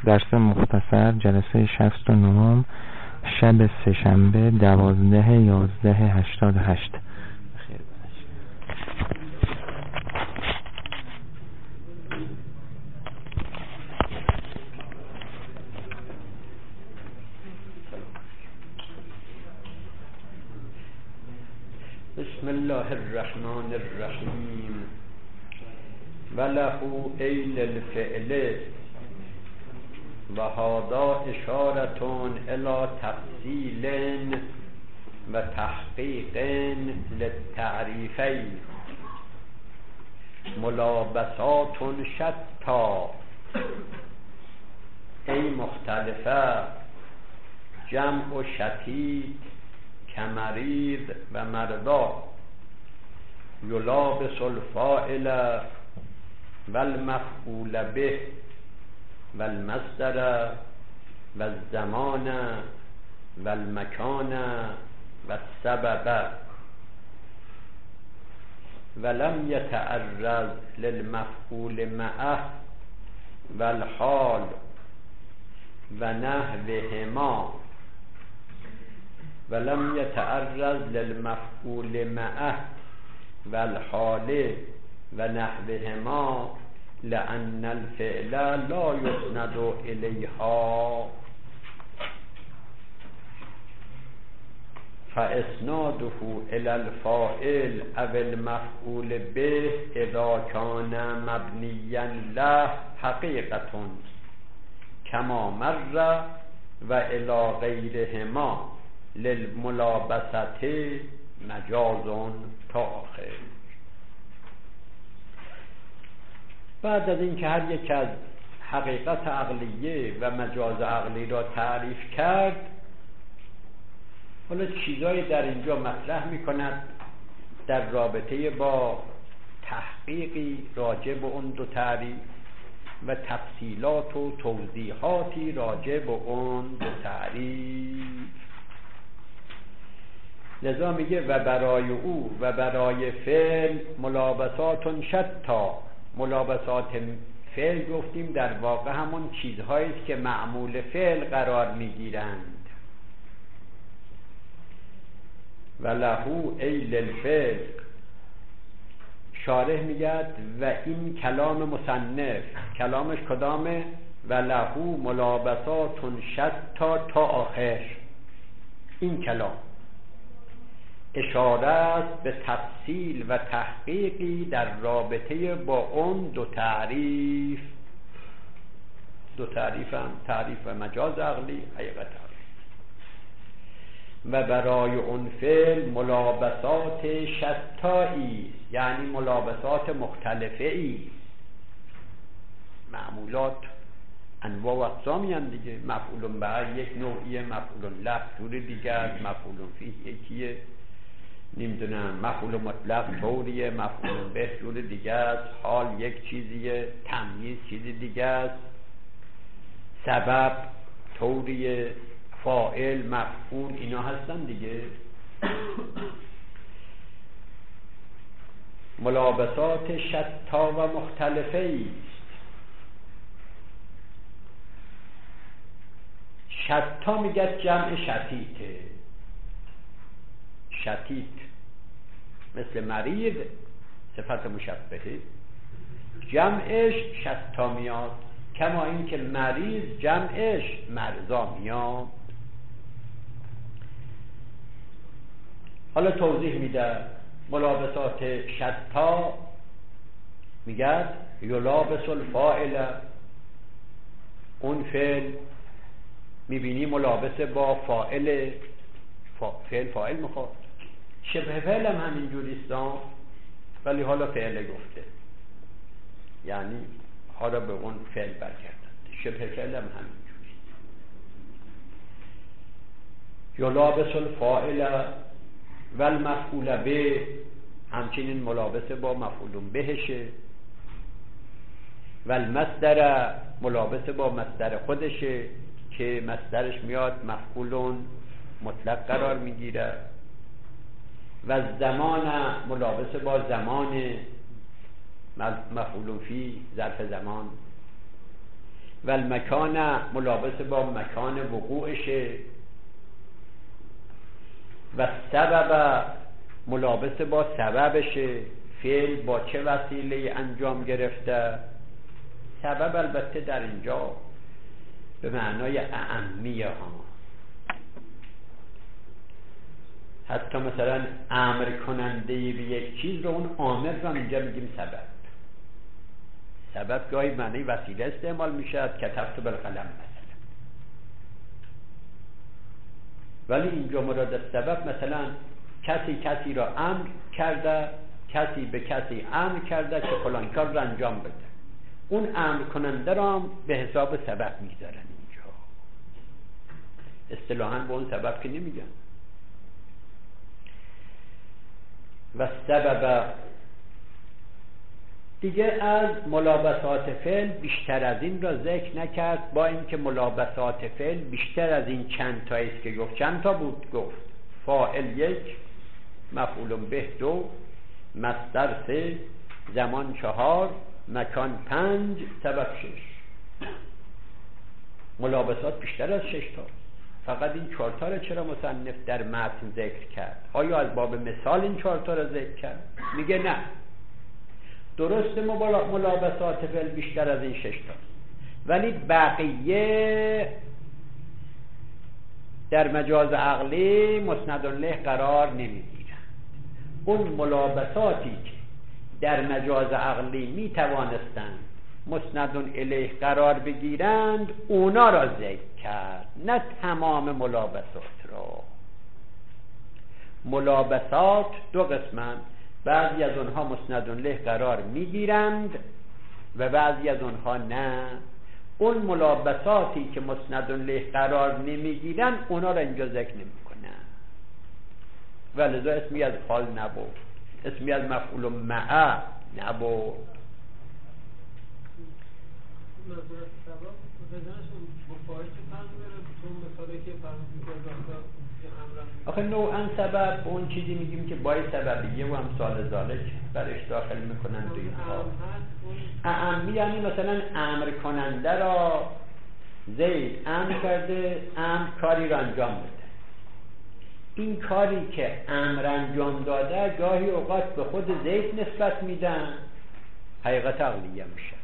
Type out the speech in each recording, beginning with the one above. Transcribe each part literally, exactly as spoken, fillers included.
درس مختصر جلسه شصت و نه شب سه‌شنبه دوازده یازده هشتاد و هشت. بسم الله الرحمن الرحیم. وله ایل الفعل و هذا اشارتون الى تفصیل و تحقیق للتعریفین ملابسات شتا ای مختلفه جمع شتیت کمرید و مردا یلابس الفاعل و المفعول به و المصدر و الزمان و المکان و السبب ولم يتعرض للمفعول معه و الحال و نحوهما ولم يتعرض للمفعول معه و الحال و نحوهما لأن الفعل لا يسند إليها فإسناده إلى الفاعل أو المفعول به إذا كان مبنيا له حقيقة كما مر وإلى غيرهما للملابسة مجاز تا آخر. بعد از این که هر یک از حقیقت عقلیه و مجاز عقلی را تعریف کرد، حالا چیزایی در اینجا مطرح می کند در رابطه با تحقیقی راجع به اون دو تعریف و تفصیلات و توضیحاتی راجع به اون دو تعریف. لذا میگه و برای او و برای فعل ملابسات شتا. ملابسات فعل گفتیم در واقع همون چیزهایی است که معمول فعل قرار میگیرند. و لهو ایل الفعل، شارح میگه و این کلام مصنف کلامش کدامه؟ و لهو ملابسات شتا تا آخر. این کلام اشاره است به تفصیل و تحقیقی در رابطه با اون دو تعریف. دو تعریف هم تعریف و مجاز عقلی، حقیقت عقلی. و برای اون فعل ملابسات شتایی، یعنی ملابسات مختلفه ای. معمولات انواع و اقسامی هم دیگه. مفعول به یک نوعیه، مفعول له جور دیگه است، مفعول فیه یکیه، نمیدونم مفعول مطلق طوریه، مفعول به جور دیگه است، حال یک چیزیه، تمییز چیزی دیگه است، سبب طوریه، فاعل مفعول اینا هستن دیگه. ملابسات شتا و مختلفه ایست. شتا میگه جمع شتیته. شتیت مثل مریض صفت مشبهه، جمعش شتا میاد، کما این که مریض جمعش مرضا میاد. حالا توضیح میده. ملابسات شتا میگه یلابس الفاعل، اون فعل میبینی ملابس با فاعل، فعل فاعل میخواد. شبه فعل هم همین جوریست، ولی حالا فعل گفته، یعنی حالا به اون فعل برگردند. شبه فعل هم همین جوریست. یلابس الفاعل و المفعول به، همچنین ملابس با مفعول بهشه. و المصدر ملابس با مصدر خودشه که مصدرش میاد مفعول مطلق قرار میگیره. و زمان ملابس با زمان مفعول فی ظرف زمان. و المکان ملابس با مکان وقوعشه و سبب ملابس با سببشه. فعل با چه وسیله انجام گرفته؟ سبب البته در اینجا به معنای اعمیه ها، حتی مثلا امر کننده به یک چیز رو اون آمر رو اینجا میگیم سبب. سبب گاهی معنی وسیله استعمال میشد، کتبت بالقلم مثلا، ولی اینجا مراد از سبب مثلا کسی کسی را امر کرده، کسی به کسی امر کرده که فلان کار را انجام بده، اون امر کننده را به حساب سبب میذارن. اینجا اصطلاحاً به اون سبب که نمیگن. و سبب دیگه از ملابسات فعل بیشتر از این را ذکر نکرد، با اینکه ملابسات فعل بیشتر از این چند تا است که گفت. چند تا بود؟ گفت فاعل یک، مفعول به دو، مصدر سه، زمان چهار، مکان پنج، سبب شش. ملابسات بیشتر از شش تا. فقط این چهار تا را چرا مصنف در متن ذکر کرد؟ آیا از باب مثال این چهار تا را ذکر کرد؟ میگه نه، درسته ملابسات فعل بیشتر از این شش تا، ولی بقیه در مجاز عقلی مسند الیه قرار نمیگیرند. اون ملابساتی که در مجاز عقلی میتوانستند مسند الیه قرار بگیرند اونا را ذکر کرد، نه تمام ملابسات را. ملابسات دو قسمند، بعضی از اونها مسند الیه قرار میگیرند و بعضی از اونها نه. اون ملابساتی که مسند الیه قرار نمیگیرند اونا را اینجا ذکر نمیکنن، ولذا اسمی از حال نبود، اسمی از مفعول معه نبود. آخه نوعا سبب اون چیزی میگیم که باید سببیه و امثال ذالک برش داخل میکنن توی اینها. اعمی یعنی مثلا امر کننده را زید امر کرده، امر کاری را انجام بده. این کاری که امر انجام داده گاهی اوقات به خود زید نسبت میدن، حقیقت عقلیه میشه.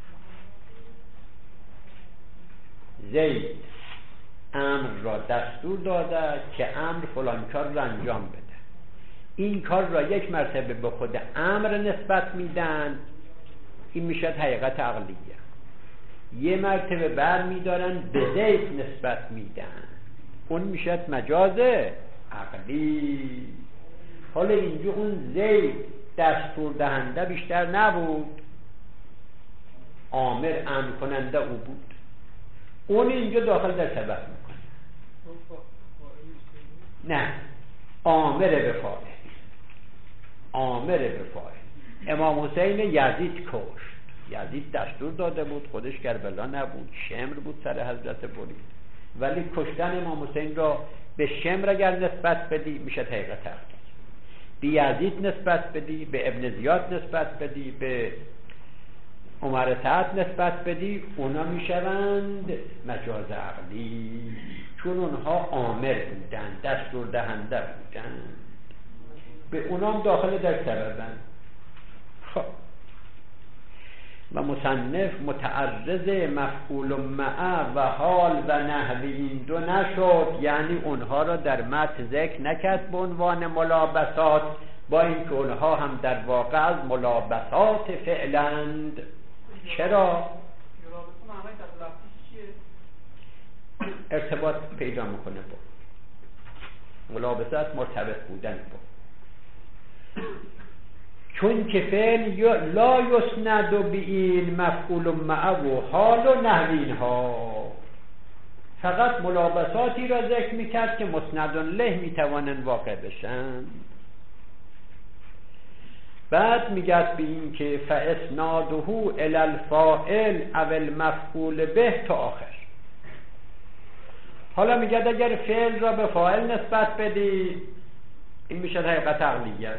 زید امر را دستور داده که امر فلان کار را انجام بده. این کار را یک مرتبه به خود امر نسبت میدن، این میشه حقیقت عقلیه. یه مرتبه بر میدارن به زید نسبت میدن، اون میشه مجاز عقلی. حالا اینجا اون زید دستور دهنده بیشتر نبود، آمر امر کننده او بود، اون اینجا داخل در سبب میکنه. نه، آمر به فاعل، آمر به فاعل. امام حسین یزید کشت، یزید دستور داده بود، خودش کربلا نبود، شمر بود سر حضرت برید، ولی کشتن امام حسین را به شمر اگر نسبت بدی میشه حقیقت عقلی، به یزید نسبت بدی، به ابن زیاد نسبت بدی، به عمر سعد نسبت بدی، اونا میشوند مجاز عقلی، چون اونها آمر بودن، دستور دهنده بودن، به اونام داخل در سببن. خب و مصنف متعرض مفعول معه و حال و نحوی این دو نشد، یعنی اونها را در متن ذکر نکرد به عنوان ملابسات، با اینکه اونها هم در واقع از ملابسات فعلند. چرا؟ ارتباط پیدا میکنه با ملابسات، مرتبط بودن با، چون که فعل لا یسند به این مفعول معه و حال و نحوین ها، فقط ملابساتی را ذکر میکرد که مسند الیه میتوانند واقع بشن. بعد میگه به این که فاسناده الی الفاعل او المفعول به تا آخر. حالا میگه اگر فعل را به فاعل نسبت بدی این میشه حقیقت عقلیه.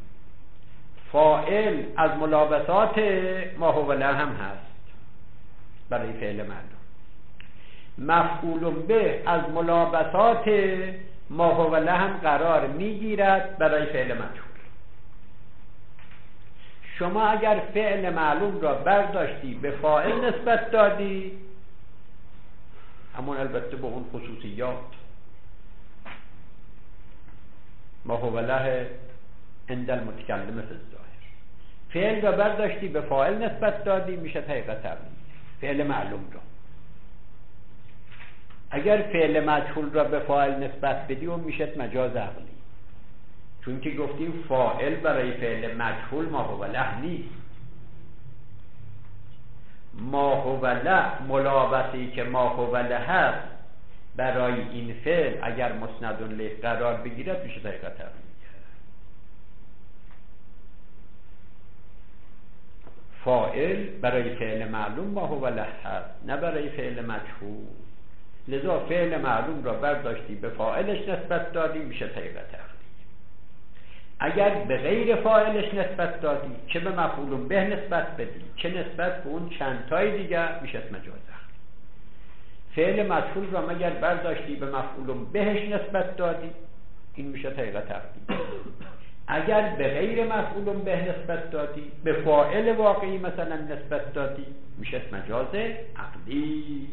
فاعل از ملابسات ما هو له هم هست، برای فعل معلوم. مفعول به از ملابسات ما هو له هم قرار میگیرد برای فعل مجهول. شما اگر فعل معلوم را برداشتی به فاعل نسبت دادی، همون البته با اون خصوصیات ما هو له عند المتکلم فی الظاهر، فعل را برداشتی به فاعل نسبت دادی میشه حقیقت تقلیدیه فعل معلوم را. اگر فعل مجهول را به فاعل نسبت بدی اون میشه مجاز عقلی، چون که گفتیم فاعل برای فعل مجهول ما هو له نیست. ما هو له ملابسی که ما هو له هست برای این فعل اگر مسند له قرار بگیرد میشه حقیقت تقلیدیه. فاعل برای فعل معلوم ما هو له هست، نه برای فعل مجهول. لذا فعل معلوم را برداشتی به فاعلش نسبت دادی میشه حقیقت تقلیدیه. اگر به غیر فاعلش نسبت دادی، چه به مفعول به نسبت بدی چه نسبت به اون چند تای دیگر، میشه مجاز عقلی. فعل مجهول را مگر برداشتی به مفعول بهش نسبت دادی، این میشه حقیقت تقلیدیه. اگر به غیر مفعول به نسبت دادی، به فاعل واقعی مثلا نسبت دادی، میشه مجاز عقلی.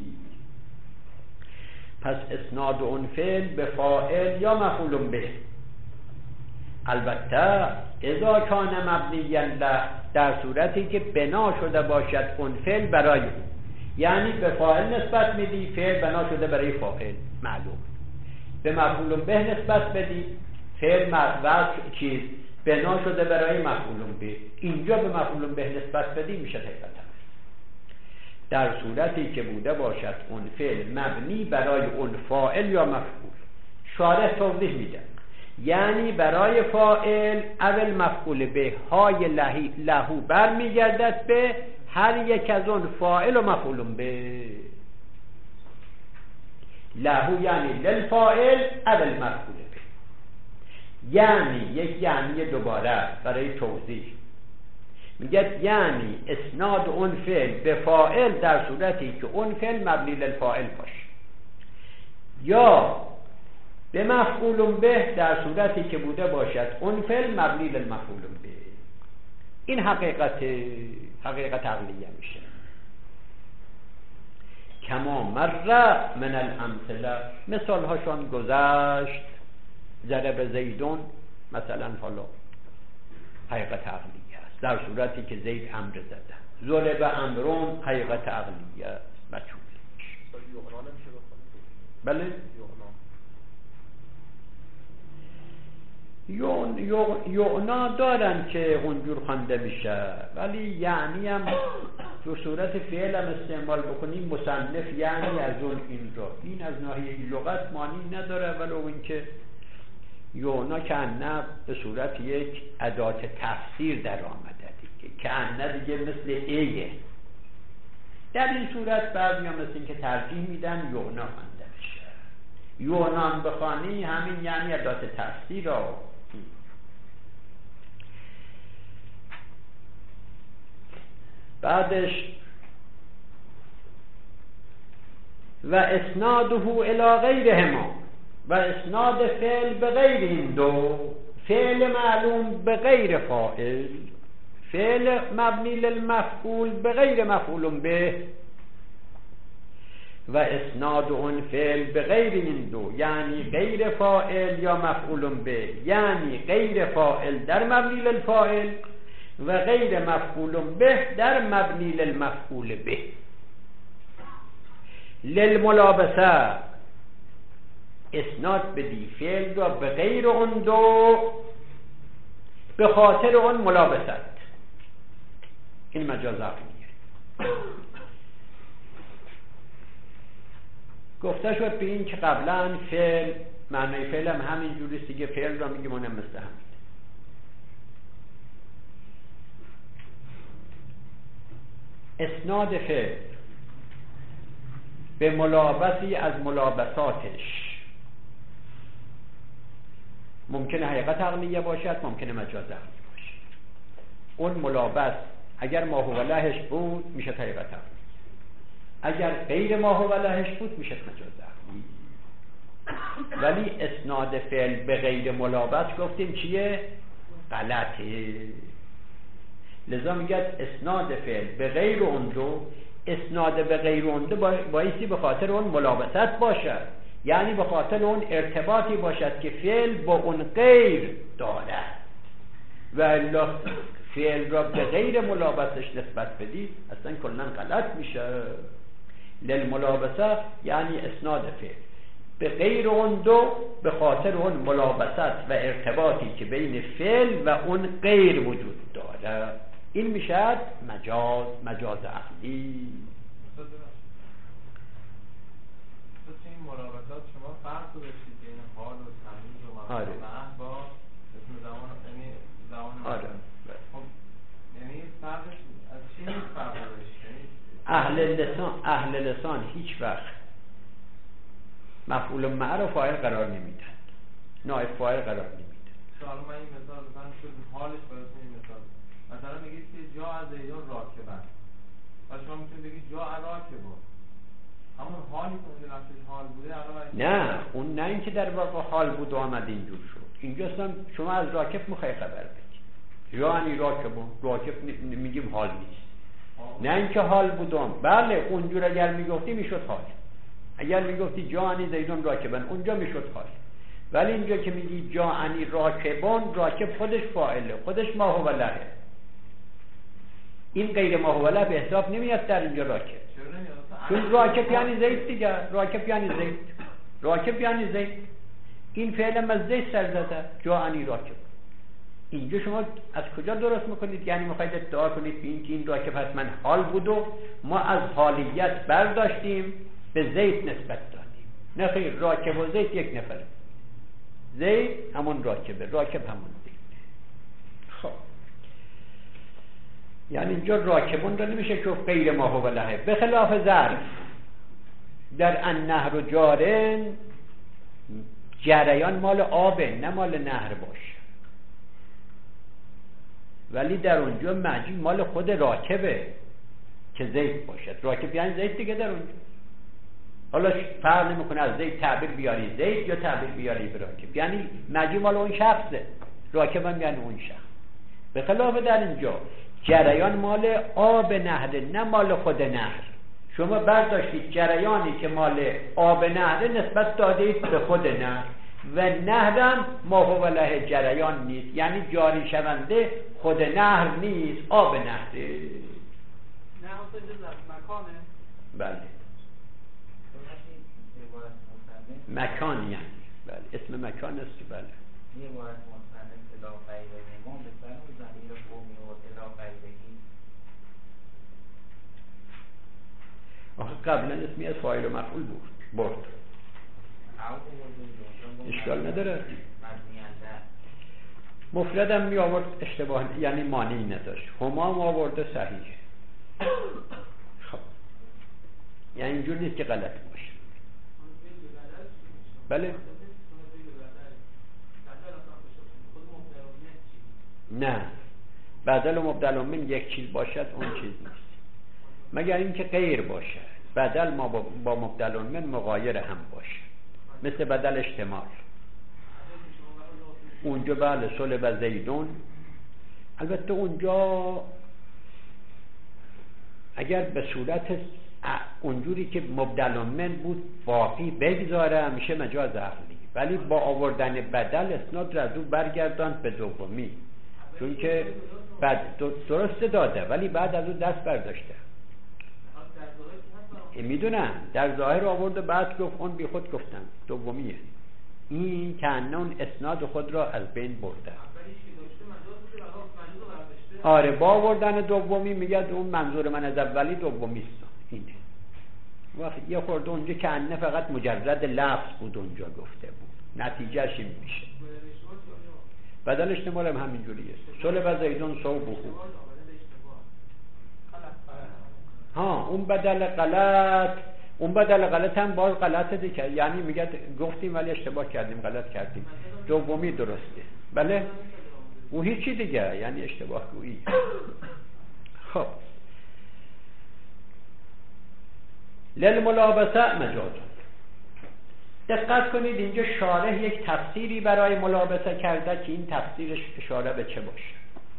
پس اسناد اون فعل به فاعل یا مفعول به، البته اذا کان مبنیا له، در صورتی که بنا شده باشد اون فعل برای اون، یعنی به فاعل نسبت میدی فعل بنا شده برای فاعل معلوم، به مفعول به نسبت بدی فعل مرفوع چیز بنا شده برای مفعول به، اینجا به مفعول به نسبت بدی میشه حقیقت. در صورتی که بوده باشد اون فعل مبنی برای اون فاعل یا مفعول، شارح توضیح میده، یعنی برای فاعل اول مفعول به های لهو بر میگردد به هر یک از اون فاعل و مفعول به. لهو یعنی للفاعل اول مفعول به، یعنی یک یعنی دوباره برای توضیح میگه یعنی اسناد اون فعل به فاعل در صورتی که اون فعل مبنی للفاعل باشه، یا به مفعول به در صورتی که بوده باشد اون فعل مبنی للمفعول به. این حقیقت حقیقت عقلیه میشه. کما مر من الامثله، مثال هاشون گذشت. ضرب زیدون مثلا حالا حقیقت عقلیه است در صورتی که زید امر زده. ضرب امرون حقیقت عقلیه است مجهول. بله یعنا دارن که اونجور خوانده میشه، ولی یعنی هم تو صورت فعل هم استعمال بکنیم مصنف یعنی از اون این را، این از ناحیه لغت معنی نداره، ولو اینکه یعنا که انه به صورت یک ادات تفسیر در آمده دیگه، که انه دیگه مثل ایه. در این صورت بعضی هم مثل این که ترجیح میدن یعنا خوانده بشه. یعنا بخوانی همین یعنی ادات تفسیر را. بعدش و اسناده الی غیرهما، و اسناد فعل به غیر این دو، فعل معلوم به غیر فاعل، فعل مبنی للمفعول به غیر مفعول به، و اسناد اون فعل به غیر این دو، یعنی غیر فاعل یا مفعول به، یعنی غیر فاعل در مبنی للفاعل و غیر مفعول به در مبنی للمفعول به. للملابسه اسناد بدی فعل را به غیر اون دو به خاطر اون ملابست، این مجاز عقلیه. گفته شد به این که قبلا فعل معنی فعل هم همین جوریست دیگه، فعل را میگیم اونم مثل همین. اسناد فعل به ملابسی از ملابساتش ممکنه حقیقت عقلیه باشد، ممکنه مجاز عقلی باشد. اون ملابس اگر ما هو لهش بود میشه حقیقت عقلی، اگر غیر ما هو لهش بود میشه مجاز عقلی. ولی اسناد فعل به غیر ملابس گفتیم چیه؟ غلطه. لذا میگه اسناد فعل به غیر اون دو، اسناد به غیر اون دو بایستی به خاطر اون ملابست باشد، یعنی به خاطر اون ارتباطی باشد که فعل با اون غیر دارد. و الا فعل را به غیر ملابسش نسبت بدی اصلا کلا غلط میشه. للملابسه یعنی اسناد فعل به غیر اون دو به خاطر اون ملابست و ارتباطی که بین فعل و اون غیر وجود داره، این میشه مجاز، مجاز عقلی. تو این ملابسات شما فرق داشتید بین حال و تمیز و مفعول آره. به با اسم زمان، یعنی زمان. آره. خب یعنی فرقش از چی فرق داشت؟ اهل لسان اهل لسان هیچ وقت مفعول معه رو فاعل قرار نمیدن، نائب فاعل قرار نمیدن. حالا من این مثال بزنم که حالش براتون این مثال، مثلا میگید که جا از زیدون راکبن و شما میتونید بگید جا راکبن، همون حالی که اونجا نفسش حال بوده الان نه، اون نه اینکه در واقع حال بود و آمد اینجور شد. اینجا اصلا شما از راکب میخوای خبر بدید، جا انی راکبن، راکب میگیم حال نیست. نه اینکه حال بودم، بله اونجور اگر میگفتی میشد حال، اگر میگفتی جا انی زیدون راکبن اونجا میشد حال. ولی اینجا که میگی جا انی راکبان، راکب خودش فاعله، خودش ما هو له، این غیر ما هو له به حساب نمیاد در اینجا راکب. چون راکب یعنی زید دیگه، راکب یعنی زید، راکب یعنی زید. این فعل از زید سر زده، جا انی راکب. اینجا شما از کجا درست میکنید؟ یعنی میخواید ادعا کنید به این که این راکب حتما حال بود و ما از حالیت برداشتیم به زید نسبت دادیم. نه خیر، راکب و زید یک نفره، زید همون راکبه، راکب همون زید. خب یعنی اینجا راکبون را نمیشه که غیر ما هو له، به خلاف ظرف در النهر و جارن جریان مال آبه نه مال نهر باشه، ولی در اونجا مجی مال خود راکبه که زید باشد. راکب یعنی زید دیگه در اونجا. حالا فرق نمیکنه از زید تعبیر بیاری زید یا تعبیر بیاری به راکب، یعنی مجی مال اون شخصه، راکب هم یعنی اون شخص. به خلاف در اینجا جریان مال آب نهر نه مال خود نهر. شما برداشتید جریانی که مال آب نهر نسبت دادید به خود نهر و نهرم ما هو له جریان نیست، یعنی جاری شونده خود نهر نیست، آب نهره. نه اصلا جز مکانه. بله مکان یعنی بله اسم مکان است. بله یه عبارت مصنف الا غیره ما به سر و ضمیر قومی و الا غیرهی. آخه قبلا اسمی از فاعل و مفعول بود برد، اشکال نداره. مفردم می آورد اشتباه یعنی مانعی نداشت، هما ما آورده صحیح. خب یعنی اینجور نیست که غلط باشه. بله نه، بدل و مبدل من یک چیز باشد اون چیز نیست، مگر اینکه غیر باشه. بدل ما با مبدل من مغایر هم باشه، مثل بدل احتمال. اونجا بله صلب زیدون، البته اونجا اگر به صورت اونجوری که مبدل من بود باقی بگذاره میشه مجاز عقلی، ولی با آوردن بدل اسناد را از اون برگرداند به دومی، چون که بعد درست داده ولی بعد از اون دست برداشته. میدونم در ظاهر آورده بعد گفت اون بی خود گفتم دومیه، این که اون اسناد خود را از بین برده. آره با آوردن دومی میگه اون منظور من از اولی دومی است. اینه وقت یه خورده اونجا که انه فقط مجرد لفظ بود اونجا گفته بود، نتیجهش این میشه. بدل احتمال هم همینجوریه، صلب زیدون صوبه. ها اون بدل غلط، اون بدل غلط هم باز غلطه دیگه، یعنی میگه گفتیم ولی اشتباه کردیم، غلط کردیم، دومی درسته. بله اون هیچی دیگه، یعنی اشتباه گویی. خب للملابسه مجاز. دقت کنید اینجا شارح یک تفسیری برای ملابسه کرده که این تفسیرش اشاره به چه باشه.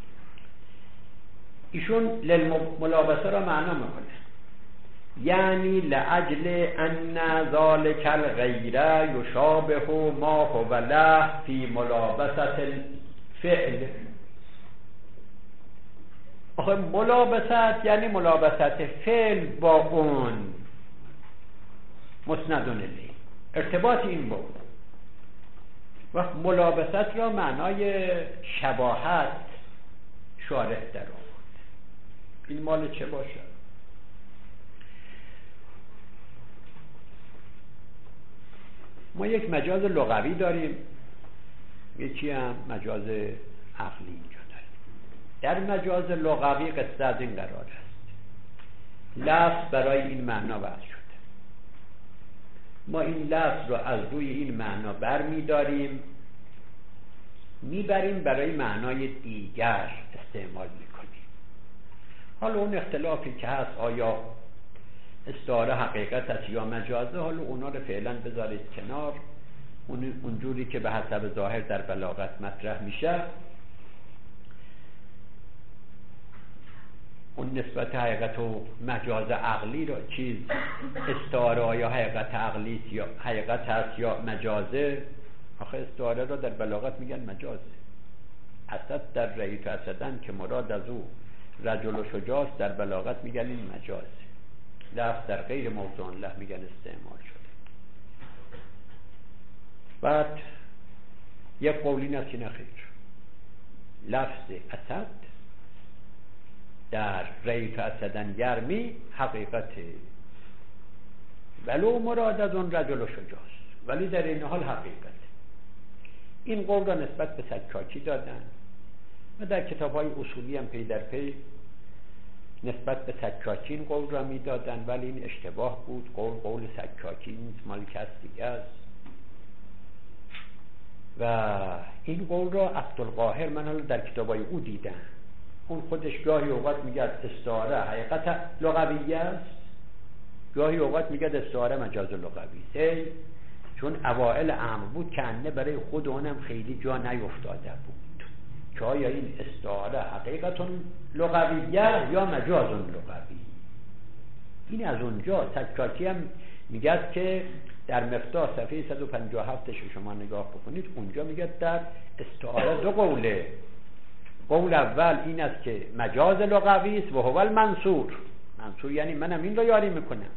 ایشون للملابسه را معنا میکنه، یعنی لأجل ان ذلك الغیر یشابه ما هو له فی ملابسه الفعل. آخه ملابست یعنی ملابست فعل با اون، مسند الیه، ارتباط این با اون. وقت ملابست را معنای شباهت شارح در آورد. این مال چه باشه؟ ما یک مجاز لغوی داریم، یکی هم مجاز عقلی اینجا داریم. در مجاز لغوی قصه از این قرار است، لفظ برای این معنا وضع شده، ما این لفظ رو از روی این معنا بر می داریم میبریم برای معنای دیگر استعمال میکنیم. حالا اون اختلافی که هست آیا استعاره حقیقت است یا مجازه، حالا اونا رو فعلا بذارید کنار. اون اونجوری که به حسب ظاهر در بلاغت مطرح میشه، اون نسبت حقیقت و مجاز عقلی رو چیز استعاره یا حقیقت عقلی یا حقیقت هست یا مجازه. آخه استعاره رو در بلاغت میگن مجازه. اسد در رأیت اسدن که مراد از او رجل و شجاع در بلاغت میگن این مجازه. لفظ در غیر موضوع له میگن استعمال شده. بعد یک قولی نست که نخیر، لفظ اسد در رأیت اسدن یرمی حقیقته، ولو مراد از اون رجل و شجاع، ولی در این حال حقیقت. این قول را نسبت به سکاکی دادن و در کتاب های اصولی هم پی در پی نسبت به سکاکی این قول را می دادن، ولی این اشتباه بود. قول قول سکاکی نیست، مال کس دیگه است. و این قول را عبدالقاهر من حالا در کتاب های او دیدم، اون خودش گاهی اوقات میگه استعاره حقیقت لغویه است، گاهی اوقات میگه استعاره مجاز لغوی است، چون اوائل امر بود که انه برای خود اونم خیلی جا نیفتاده بود که آیا این استعاره حقیقت لغویه یا مجاز لغوی. این از اونجا سکاکی هم میگه که در مفتاح صفحه صد و پنجاه و هفت شما نگاه بکنید، اونجا میگه در استعاره دو قوله. قول اول این است که مجاز لغوی است و هو المنصور، منصور یعنی منم این رو یاری میکنم.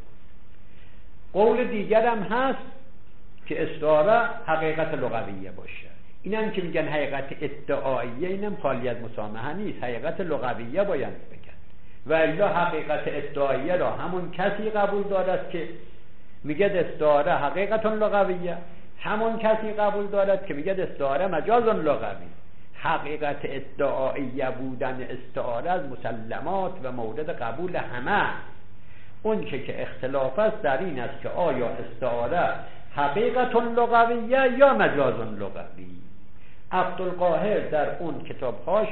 قول دیگر هم هست که استعاره حقیقت لغویه باشه. اینم که میگن حقیقت ادعاییه، اینم خالی از مسامحه نیست، حقیقت لغویه باید بگن. و الا حقیقت ادعاییه را همون کسی قبول دارد که میگه استعاره حقیقت لغویه، همون کسی قبول دارد که میگه استعاره مجاز لغوی. حقیقت ادعاییه بودن استعاره از مسلمات و مورد قبول همه. اون چه که اختلاف است در این است که آیا استعاره حقیقت لغویه یا مجاز لغوی. عبدالقاهر در اون کتابهاش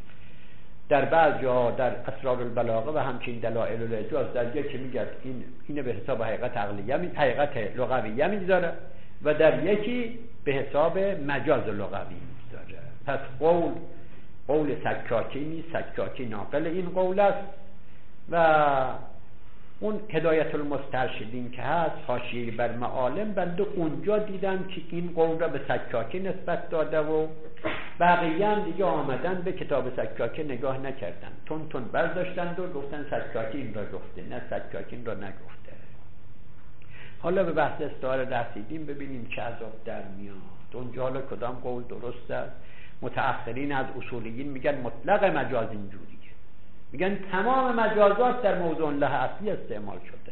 در بعض جا در اسرار البلاغه و همچنین دلائل الاعجاز در جایی که میگه این اینه به حساب حقیقت عقلیه می حقیقت لغویه میذاره و در یکی به حساب مجاز لغوی میذاره. پس قول قول سکاکی نیست، سکاکی ناقل این قول است. و اون هدایت المسترشدین که هست حاشیه بر معالم، بنده اونجا دیدم که این قول را به سکاکی نسبت داده و بقیه هم دیگه آمدن به کتاب سکاکی نگاه نکردن، تون تون برداشتند و گفتن سکاکی این را گفته، نه سکاکی این را نگفته. حالا به بحث استعاره رسیدیم، ببینیم چه عذاب در میاد. اونجا حالا کدام قول درست است؟ متأخرین از اصولیین میگن مطلق مجاز اینجوریه، میگن تمام مجازات در موضوع له اصلی استعمال شده،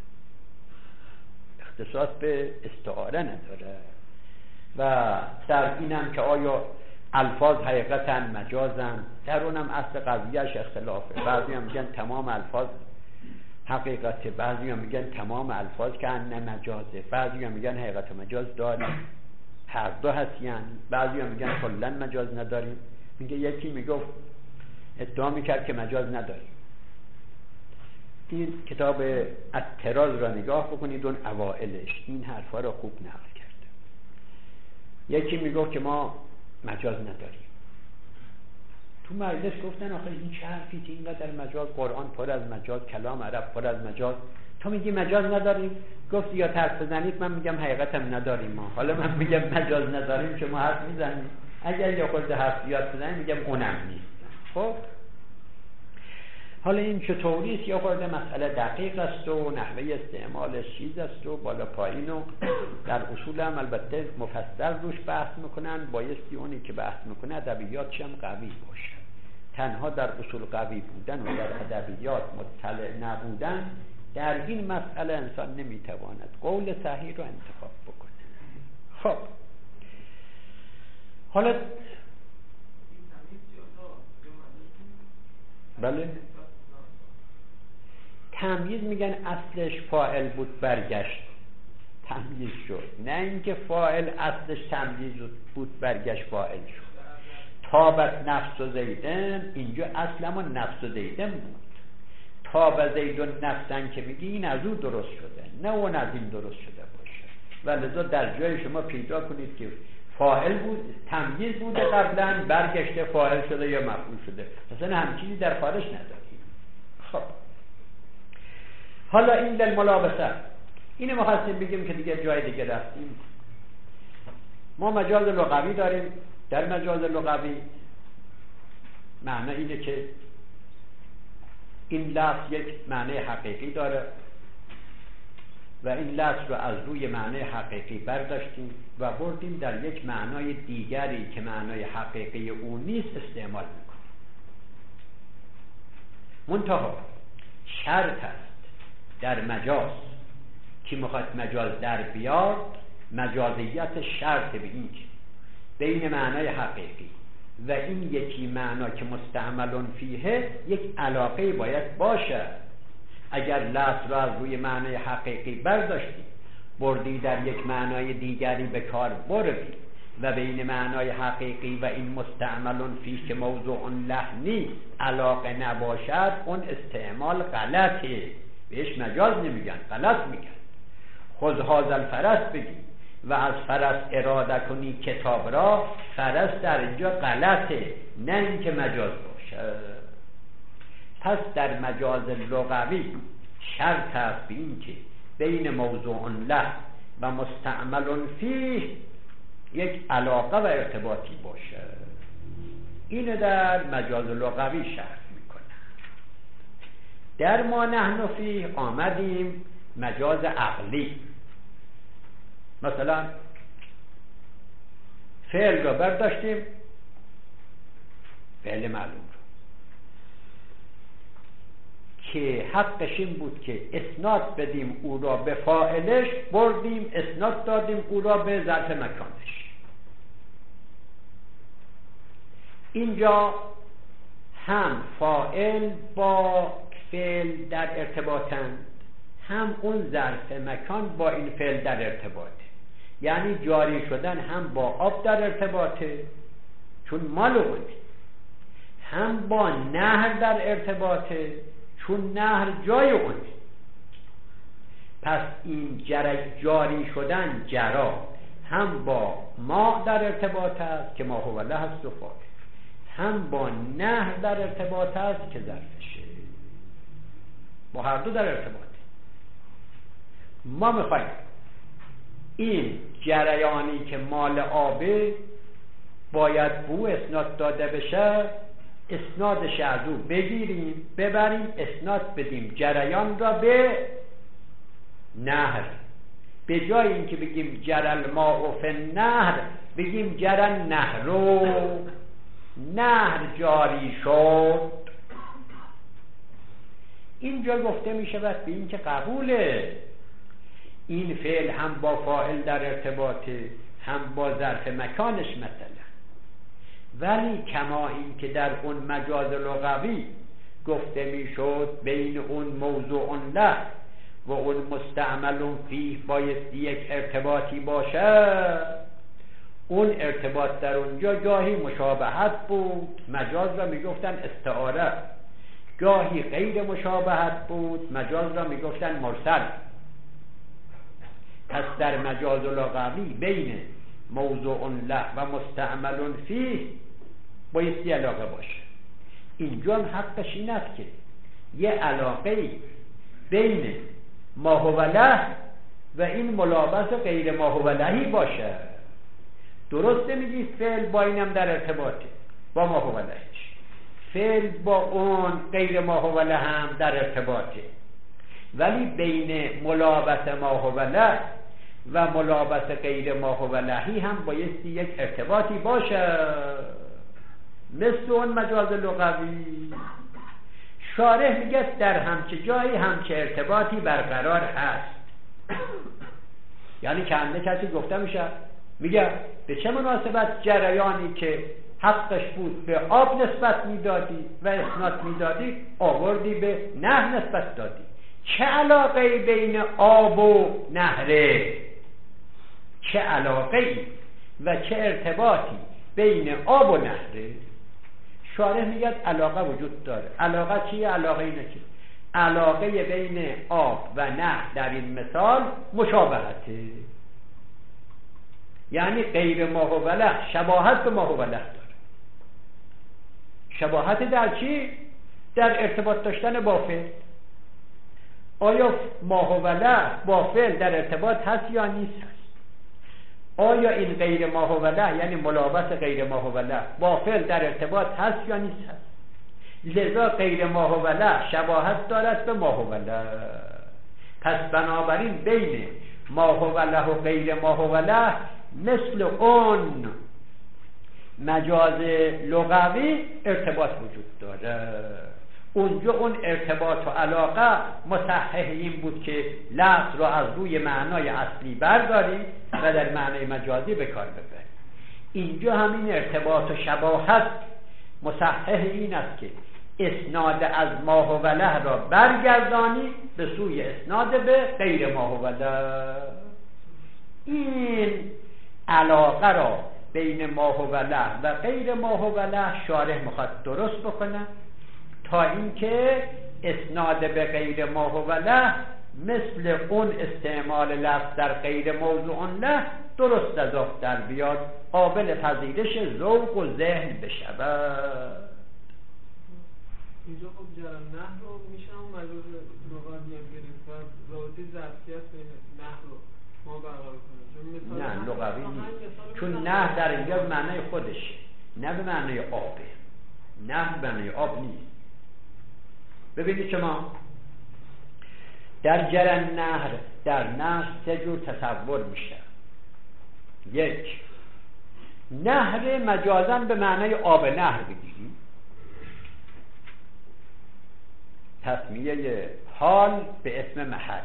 اختصاص به استعاره نداره. و در اینم که آیا الفاظ حقیقتا مجازن، در اونم اصل قضیهش اختلافه. بعضی هم میگن تمام الفاظ حقیقته، بعضی هم میگن تمام الفاظ که ان مجازه، بعضی هم میگن حقیقت مجاز داریم، هر دو هست. یعنی بعضی هم میگن کلا مجاز نداریم. میگه یکی میگفت ادعا میکرد که مجاز نداریم، این کتاب الطراز را نگاه بکنید، اون اوائلش این حرفا را خوب نقل کرده. یکی میگفت که ما مجاز نداریم. تو مجلس گفتن آخه این چه حرفی که اینقدر در مجاز، قرآن پر از مجاز، کلام عرب پر از مجاز، تو میگی مجاز نداریم؟ گفت یا حرف بزنید، من میگم حقیقتم نداریم ما. حالا من میگم مجاز نداریم، شما حرف میزنید. اگر یا خود حرف زیاد بزنید میگم اونم نیست. خب حالا این چطوری است؟ یا خود مسئله دقیق است و نحوه استعمالش چیز است و بالا پایین و در اصول هم البته مفصل روش بحث میکنن. بایستی اونی که بحث میکنه ادبیاتش هم قوی باشه. تنها در اصول قوی بودن و در ادبیات مطلع نبودن در این مسئله انسان نمیتواند قول صحیح رو انتخاب بکنه. خب حالا بله، تمییز میگن اصلش فاعل بود برگشت تمییز شد، نه اینکه فاعل اصلش تمییز بود برگشت فاعل شد. تابت نفس و زیدن، اینجا اصلا نفس و زیدن بود. تاب زیدن نفسن که میگی این از او درست شده، نه اون از این درست شده باشه. و لذا در جای شما پیدا کنید که فاعل بود، تمییز بوده قبلا، برگشته فاعل شده یا مفعول شده. مثلا همچینی در خارج نداریم. خب حالا این للملابسه، اینو ما خواستیم بگیم که دیگه جای دیگه رفتیم. ما مجاز لغوی داریم. در مجاز لغوی معنی اینه که این لفظ یک معنی حقیقی داره و این لفظ رو از روی معنی حقیقی برداشتیم و بردیم در یک معنای دیگری که معنای حقیقی اون نیست استعمال میکنیم. منتها شرط است در مجاز که میخواد مجاز در بیاد، مجازیت شرط به این که بین معنای حقیقی و این یکی معنا که مستعملون فیه یک علاقه باید باشه. اگر لفظ را از روی معنای حقیقی برداشتی بردی در یک معنای دیگری به کار بردی و بین معنای حقیقی و این مستعملون فیه که موضوع لحنی علاقه نباشد، اون استعمال غلطه، بهش مجاز نمیگن، غلط میگن. خذ هذا الفرس بگی و از فرس اراده کنی کتاب را، فرس در اینجا غلطه، نه اینکه مجاز باشه. پس در مجاز لغوی شرط است به این که بین موضوع له و مستعمل فیه یک علاقه و ارتباطی باشه. اینو در مجاز لغوی شرط میکنه. در ما نحن فیه آمدیم مجاز عقلی. مثلا فعل رو برداشتیم، فعل معلوم رو که حقش این بود که اسناد بدیم او را به فاعلش، بردیم اسناد دادیم او را به ظرف مکانش. اینجا هم فاعل با فعل در ارتباطند، هم اون ظرف مکان با این فعل در ارتباطه. یعنی جاری شدن هم با آب در ارتباطه چون مال اونه، هم با نهر در ارتباطه چون نهر جای اونه. پس این جاری شدن جرا هم با ما در ارتباط است که ما هو له است و فاعل، هم با نهر در ارتباط است که ظرفشه. با هر دو در ارتباطه. ما میخوایم این جریانی که مال آبه باید بو اسناد داده بشه، اسنادش از او بگیریم ببریم اسناد بدیم جریان را به نهر. به جای اینکه بگیم جرل ماء فی النهر بگیم جرل نهرو، نهر جاری شد. اینجا گفته می شود به این که قبوله این فعل هم با فاعل در ارتباطه هم با ظرف مکانش مثلا، ولی کما این که در اون مجاز لغوی گفته میشد بین اون موضوع له و اون مستعمل فیه باید یک ارتباطی باشه، اون ارتباط در اونجا گاهی مشابهت بود. مجاز را میگفتن استعاره، گاهی غیر مشابهت بود، مجاز را میگفتن مرسل. پس در مجاز لغوی بین موضوع له و مستعمل فیه بایستی علاقه باشه. اینجا هم حقش این است که یه علاقه بین ما هو له و این ملابس غیر ما هو لهی باشه. درسته میگی فعل با اینم در ارتباطه، با ما هو لهش، فعل با اون غیر ما هو له هم در ارتباطه، ولی بین ملابس ما هو له و ملابس غیر ما هو لهی هم بایستی یک ارتباطی باشه، مثل اون مجاز لغوی. شارح میگه در همچه جایی همچه ارتباطی برقرار هست. یعنی چنده کسی گفته میشه میگه به چه مناسبت جریانی که حقش بود به آب نسبت میدادی و اسناد میدادی آوردی به نهر نسبت دادی؟ چه علاقه بین آب و نهره؟ چه علاقه و چه ارتباطی بین آب و نهره؟ شارح میگه علاقه وجود داره. علاقه چیه؟ علاقه اینه که علاقه بین آب و نهر در این مثال مشابهته، یعنی غیر ما هو له شباهت به ما هو له داره. شباهت در چی؟ در ارتباط داشتن با فعل. آیا ما هو له با فعل در ارتباط هست یا نیست هست؟ آیا این غیر ما هو له یعنی ملابس غیر ما هو له با فعل در ارتباط هست یا نیست هست؟ لذا غیر ما هو له شباهت دارد به ما هو له. پس بنابراین بین ما هو له و غیر ما هو له مثل اون مجاز لغوی ارتباط وجود داره. اونجا اون ارتباط و علاقه مصحح این بود که لفظ رو از روی معنای اصلی برداری و در معنای مجازی به کار ببری. اینجا همین ارتباط و شباهت مصحح این است که اسناد از ما هو له را برگردانی به سوی اسناد به غیر ما هو له. این علاقه را بین ما هو له و غیر ما هو له شارح میخواد درست بکنه تا اینکه اسناد به غیر ما هو له مثل اون استعمال لفظ در غیر موضوع له درست از آب در بیاد، قابل پذیرش ذوق و ذهن بشود. اینجا خب جرم نحر رو میشه هم مجاز لغوی هم گرفت و رابطه ظرفیت بین نحر رو ما برقرار کنیم. نه لغوی نیست، چون نحر در اینجا به معنای خودش، نه به معنای آبه. نحر به معنای آب نیست. ببینید شما در جرم نهر در نهر سه جور تصور میشه. یک، نهر مجازاً به معنای آب نهر بگیریم، تسمیه حال به اسم محل،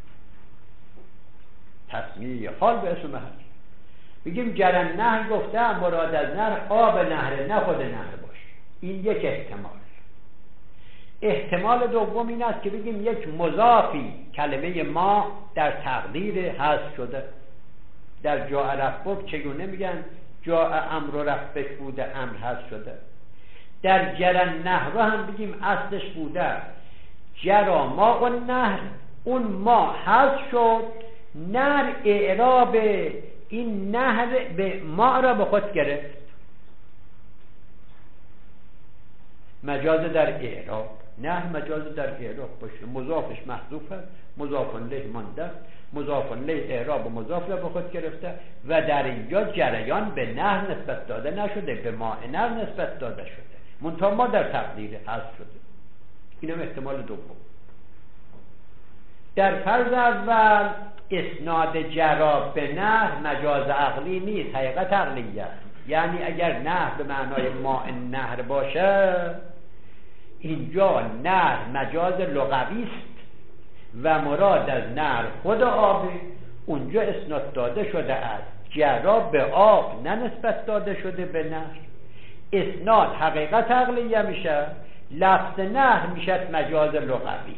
تسمیه حال به اسم محل. بگیم جرم نهر گفته مراد از نهر آب نهر نه خود نهر باشه. این یک احتمال. احتمال دوم این است که بگیم یک مضافی کلمه ما در تقدیر حذف شده. در جاء ربک چگونه میگن جاء امر ربک بوده، امر حذف شده. در جرى النهر هم بگیم اصلش بوده جرا ماء النهر، اون ما حذف شد، نهر اعراب این نهر به ما را به خود گرفت. مجاز در اعراب، نهر مجاز در اعراب باشه، مضافش محذوف است، مضاف الیه مانده، مضاف الیه اعراب و مضاف را به خود گرفته و در اینجا جریان به نهر نسبت داده نشده، به ماء نهر نسبت داده شده، منتها ما در تقدیر حذف شده. اینم احتمال دوم. در فرض اول اسناد جرا به نهر مجاز عقلی نیست، حقیقت عقلیه است. یعنی اگر نهر به معنای ماء نهر باشه، اینجا نهر مجاز لغوی است و مراد از نهر خود آب، اونجا اسناد داده شده است جرا به آب، نه نسبت داده شده به نهر. اسناد حقیقت عقلیه میشه، لفظ نهر میشه مجاز لغوی.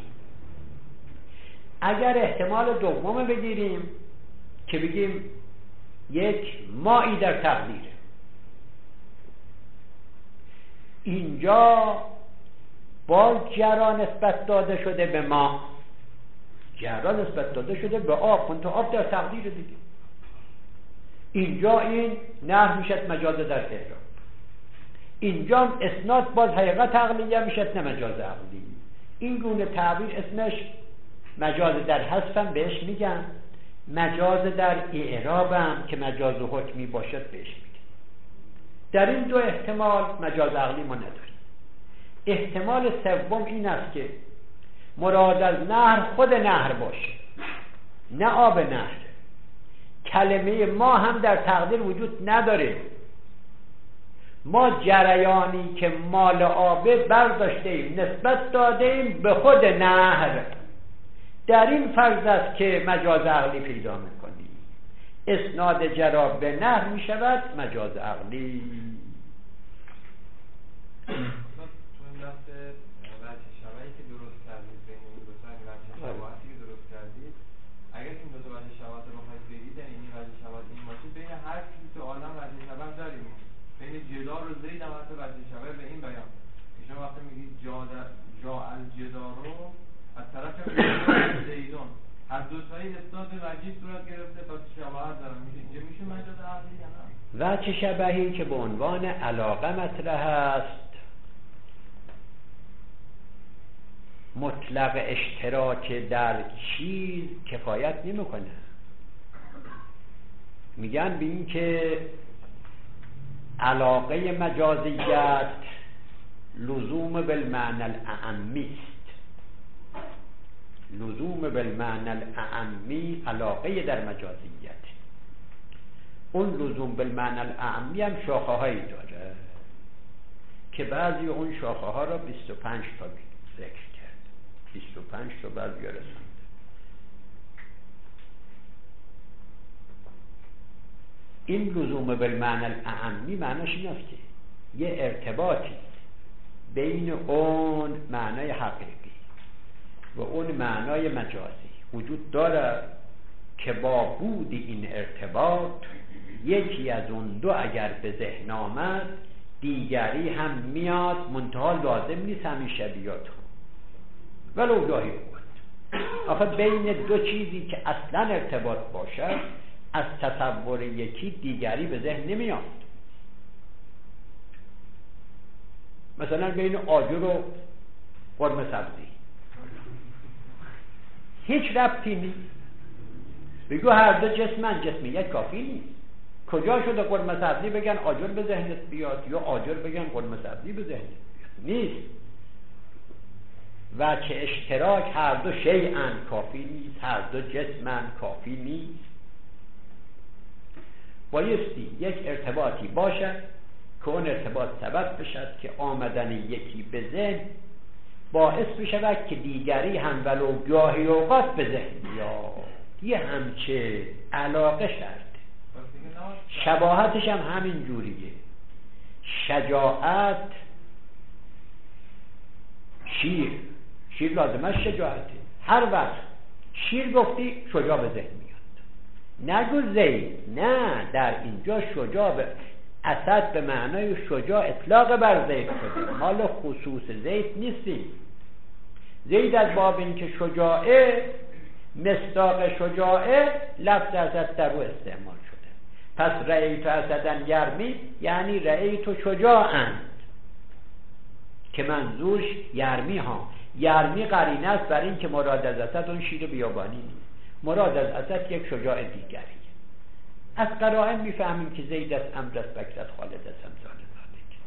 اگر احتمال دوم بگیریم که بگیم یک مایی در تقدیره، اینجا باز جرا نسبت داده شده به ما، جرا نسبت داده شده به آب، منتها آب در تقدیر دیگه. اینجا این نهر میشد مجاز در اعراب، اینجا اسناد باز حقیقت عقلیه میشد نه مجاز عقلی. این گونه تعبیر اسمش مجاز در حذفم بهش میگن، مجاز در اعرابم که مجاز حکمی باشد بهش میگن. در این دو احتمال مجاز عقلی ما نداریم. احتمال سوم این است که مراد از نهر خود نهر باشه، نه آب نهر. کلمه ما هم در تقدیر وجود نداره، ما جریانی که مال آبه برداشته ایم نسبت داده ایم به خود نهر. در این فرض است که مجاز عقلی پیدا میکنی. اسناد جرا به نهر میشود مجاز عقلی. شباهتی که درست کردید، اگر این دو تا وجه شباهت رو بخواید بگید، یعنی این وجه شباهت این باشه، بین هر چیزی تو عالم وجه شباهت داریم. بین جدار و زید هم حتی وجه شباهت به این بیان که شما وقتی میگید جا جا الجدارو از طرف زیدون، هر دو تایی اسناد وجه صورت گرفته پس شباهت دارن. میشه اینجا میشه مجاز عقلی یا نه؟ وجه شباهی که به عنوان علاقه مطرح است، مطلق اشتراک در چیز کفایت نمیکنه. میگن به این که علاقه مجازیت لزوم بالمعنی الاعمی است. لزوم بالمعنی الاعمی علاقه در مجازیت. اون لزوم بالمعنی الاعمی هم شاخه هایی داره که بعضی اون شاخه ها را بیست و پنج تا ذکر کرد، بیست و پنج تا بعضی رسند. این لزوم بالمعنی الاعمی معنیش این است که یه ارتباطی بین اون معنای حقیقی و اون معنای مجازی وجود داره که با بود این ارتباط یکی از اون دو اگر به ذهن آمد دیگری هم میاد، منتها لازم نیست همیشه بیاد ولو گاهی بود. آخه بین دو چیزی که اصلا ارتباط باشد از تصور یکی دیگری به ذهن نمیاد. مثلا بین آجر و قرمه سبزی هیچ ربطی نیست. بگو هر دو جسمن، جسمیت کافی نیست. کجا شده قرمه سبزی بگن آجر به ذهنت بیاد یا آجر بگن قرمه سبزی به ذهنت بیاد؟ نیست. و که اشتراک هر دو شیئن کافی نیست، هر دو جسمن کافی نیست. بایستی یک ارتباطی باشد که اون ارتباط سبب بشد که آمدن یکی به ذهن باعث بشود که دیگری هم ولو گاهی اوقات به ذهن بیاد. یه همچه علاقه شرطه. شباهتش هم همین جوریه. شجاعت شیر، شیر لازمش شجاعته. هر وقت شیر گفتی شجاع به ذهن میاد. نگو زید، نه، در اینجا شجاع به اسد به معنای شجاع اطلاق بر زید شده، مال خصوص زید نیستی. زید از باب این که شجاعه مصداق شجاعه لفظ اسد در رو استعمال شده. پس رأیت اسدن یرمی یعنی رأیت شجاعند که منظورش یرمی ها. یرمی قرینه است بر این که مراد از اسد اون شیر بیابانی نیست، مراد از اسد یک شجاع دیگری. از قرائن میفهمیم که زید از امر است، بکر از خالد است، امثال ذالک.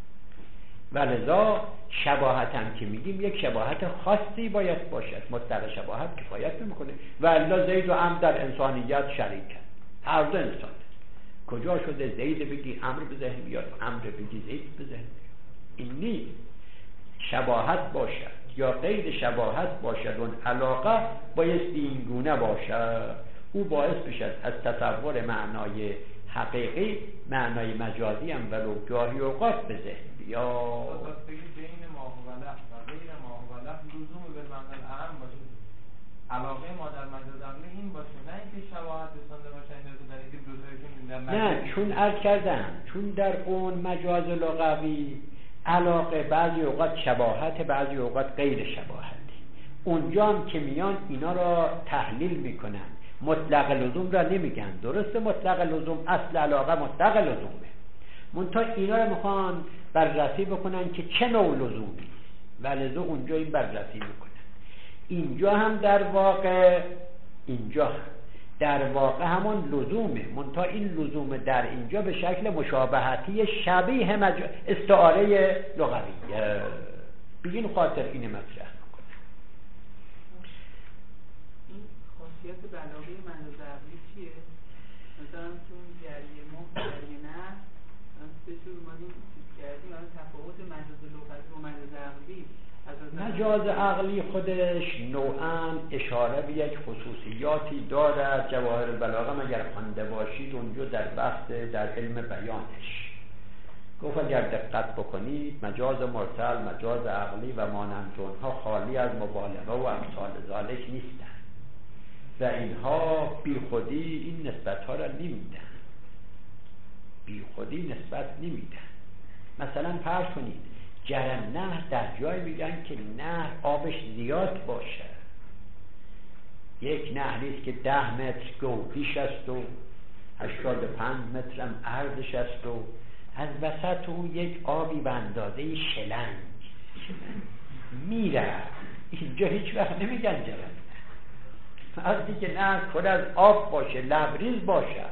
ولذا شباهت هم که میگیم یک شباهت خاصی باید باشد. مطلق شباهت کفایت نمیکنه. و الا زید و امر در انسانیت شریکن، هر دو انسان. کجا شده زید بگی امر به ذهن بیاد، امر بگی زید به ذهن بیاد؟ این نیست. شباهت باشد یا غیر شباهت باشد، اون علاقه بایستی این گونه باشد. او باعث بشد از تصور معنای حقیقی معنای مجازی هم ولو گاهی اوقات به ذهن بیاد. پس بگید بین ما و لفظ و غیر ما و لفظ لزوم به معنی الاعم باشه. علاقه ما در مجاز عقلی این باشه، نه اینکه شباهت رسانده باشه این در اینکه دو تایشون در نه، چون عرض کردم چون در اون مجاز لغوی علاقه بعضی اوقات شباهت، بعضی اوقات غیر شباهت. اونجا هم که میان اینا را تحلیل میکنن، مطلق لزوم را نمیگن. درسته مطلق لزوم اصل علاقه مطلق لزومه، منتها اینا را میخوان بررسی بکنن که چه نوع لزومی و لذا اونجا این بررسی میکنن. اینجا هم در واقع اینجا هم در واقع همون لزومه، منتها این لزوم در اینجا به شکل مشابهتی شبیه مج... استعاره لغویه. بگین خاطر این مطرح میکنن. این خاصیت بلاغی مجاز عقلی چیه؟ مثلا تو جریه مخ جریه نه سه جور اومدیم چیز کردیم، الان تفاوت مجاز لغوی و مجاز عقلی. مجاز عقلی خودش نوعاً اشاره به یک خصوصیاتی دارد. جواهر البلاغه اگر خوانده باشید اونجا در بحث در علم بیانش گفت اگر دقت بکنید مجاز مرسل، مجاز عقلی و مانند اونها خالی از مبالغه و امثال ذالک نیستند و اینها بی خودی این نسبت ها را نمیدن، بی خودی نسبت نمیدن. مثلا فرض کنید جرن نهر در جای میگن که نهر آبش زیاد باشه، یک نهریست که ده متر گودیش است و هشتاد و پنج متر هم عرضش است و از وسط اون یک آبی به اندازه شلنگ میره، اینجا هیچ وقت نمیگن جرن نهر. وقتی که نهر پر از آب باشه، لبریز باشه،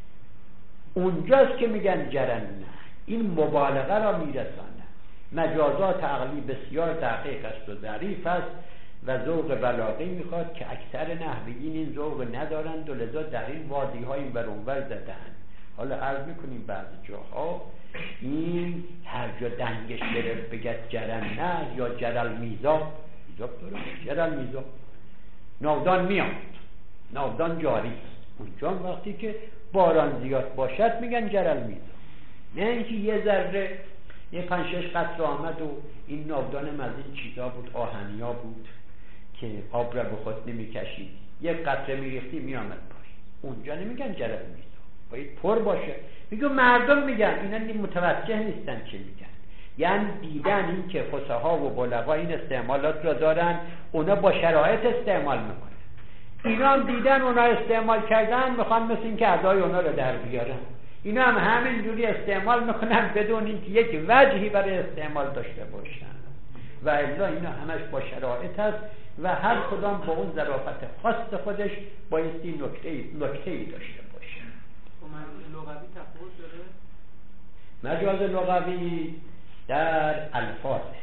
اونجاست که میگن جرن نهر. این مبالغه را میرسانه. مجازات عقلی بسیار دقیق است و ظریف است و ذوق بلاغی میخواد که اکثر نحویین این ذوق ندارند و لذا در این وادی های این برونور زدن. حالا عرض میکنیم بعضی جاها این هر جا دنگش گرفت بگد جرن نه یا جرل میزاب میزاب داره جرل میزاب ناودان میاد، ناودان جاری است. اونجا وقتی که باران زیاد باشد میگن جرل میزاب، نه اینکه یه ذره یه پنج شش قطره آمد و این ناودان از این چیزا بود، آهنیا بود که آب را به خود نمیکشید، یک قطره میریختی میامد پایین. اونجا نمیگن جرل میزاب، باید پر باشه. میگه مردم میگن، اینا متوجه نیستن چه میگن. یعنی دیدن این که فصحا و بلغا این استعمالات را دارن، اونا با شرایط استعمال میکنن. اینا هم دیدن اونا استعمال کردن، میخوان مثل این که ادای اونا رو در بیارن. اینا هم همین جوری استعمال میکنن بدون اینکه یک وجهی برای استعمال داشته باشن و الا اینا همش با شرایط است و هر کدام با اون ظرافت خاص خودش بایستی نکته نکته‌ای داشته باشه. مجاز لغوی تفاوت داره؟ مجاز لغوی در الفاظه،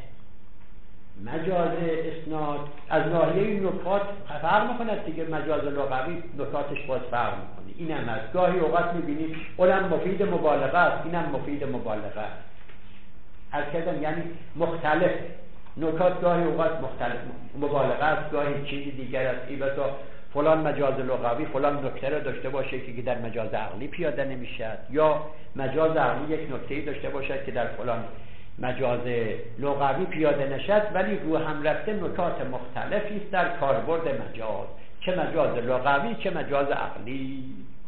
مجاز اسناد از ناحیه نکات فرق میکنه دیگه. مجاز لغوی نکاتش باز فرق میکنه. این هم از گاهی اوقات میبینید اونم مفید مبالغه است، اینم مفید مبالغه است. از کردم یعنی مختلف نکات گاهی اوقات مختلف مبالغه است، گاهی چیزی دیگر است. این بسا فلان مجاز لغوی فلان نکته رو داشته باشه که در مجاز عقلی پیاده نمیشد، یا مجاز عقلی یک نکته‌ای داشته باشد که در فلان مجاز لغوی پیاده نشد، ولی رو هم رفته نکات مختلفی است در کاربرد مجاز، چه مجاز لغوی چه مجاز عقلی.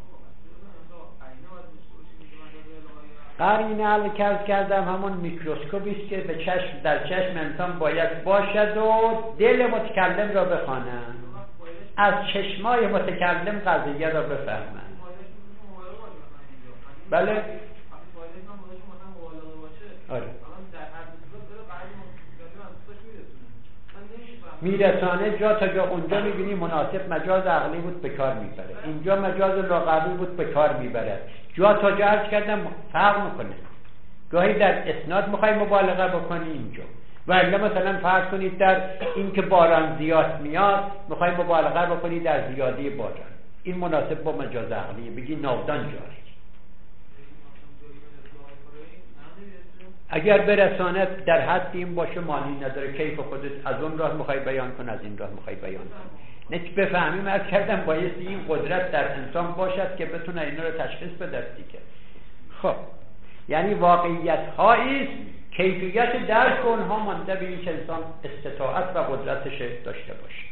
قرینه عرض کردم همون میکروسکوپی است که به چشم در چشم انسان باید باشد و دل متکلم را بخوانند، از چشمای متکلم قضیه را بفهمند. بله آره میرسانه جا تا جا اونجا میبینی مناسب مجاز عقلی بود به کار میبره، اینجا مجاز لغوی بود به کار میبره. جا تا جا عرض کردم فرق میکنه. گاهی در اسناد میخوای مبالغه بکنی اینجا، و الا مثلا فرض کنید در این که باران زیاد میاد میخوای مبالغه بکنی در زیادی باران، این مناسب با مجاز عقلیه، بگی ناودان جاری. اگر برسانت در حد این باشه معنی نداره، کیف خودت از اون راه میخوای بیان کن از این راه میخوای بیان کن. نه بفهمیم از کردم بایستی این قدرت در انسان باشد که بتونه اینا رو تشخیص بده دیگه. خب یعنی واقعیت هایی است، کیفیت درک اونها مانده به اینکه انسان استطاعت و قدرتش داشته باشه.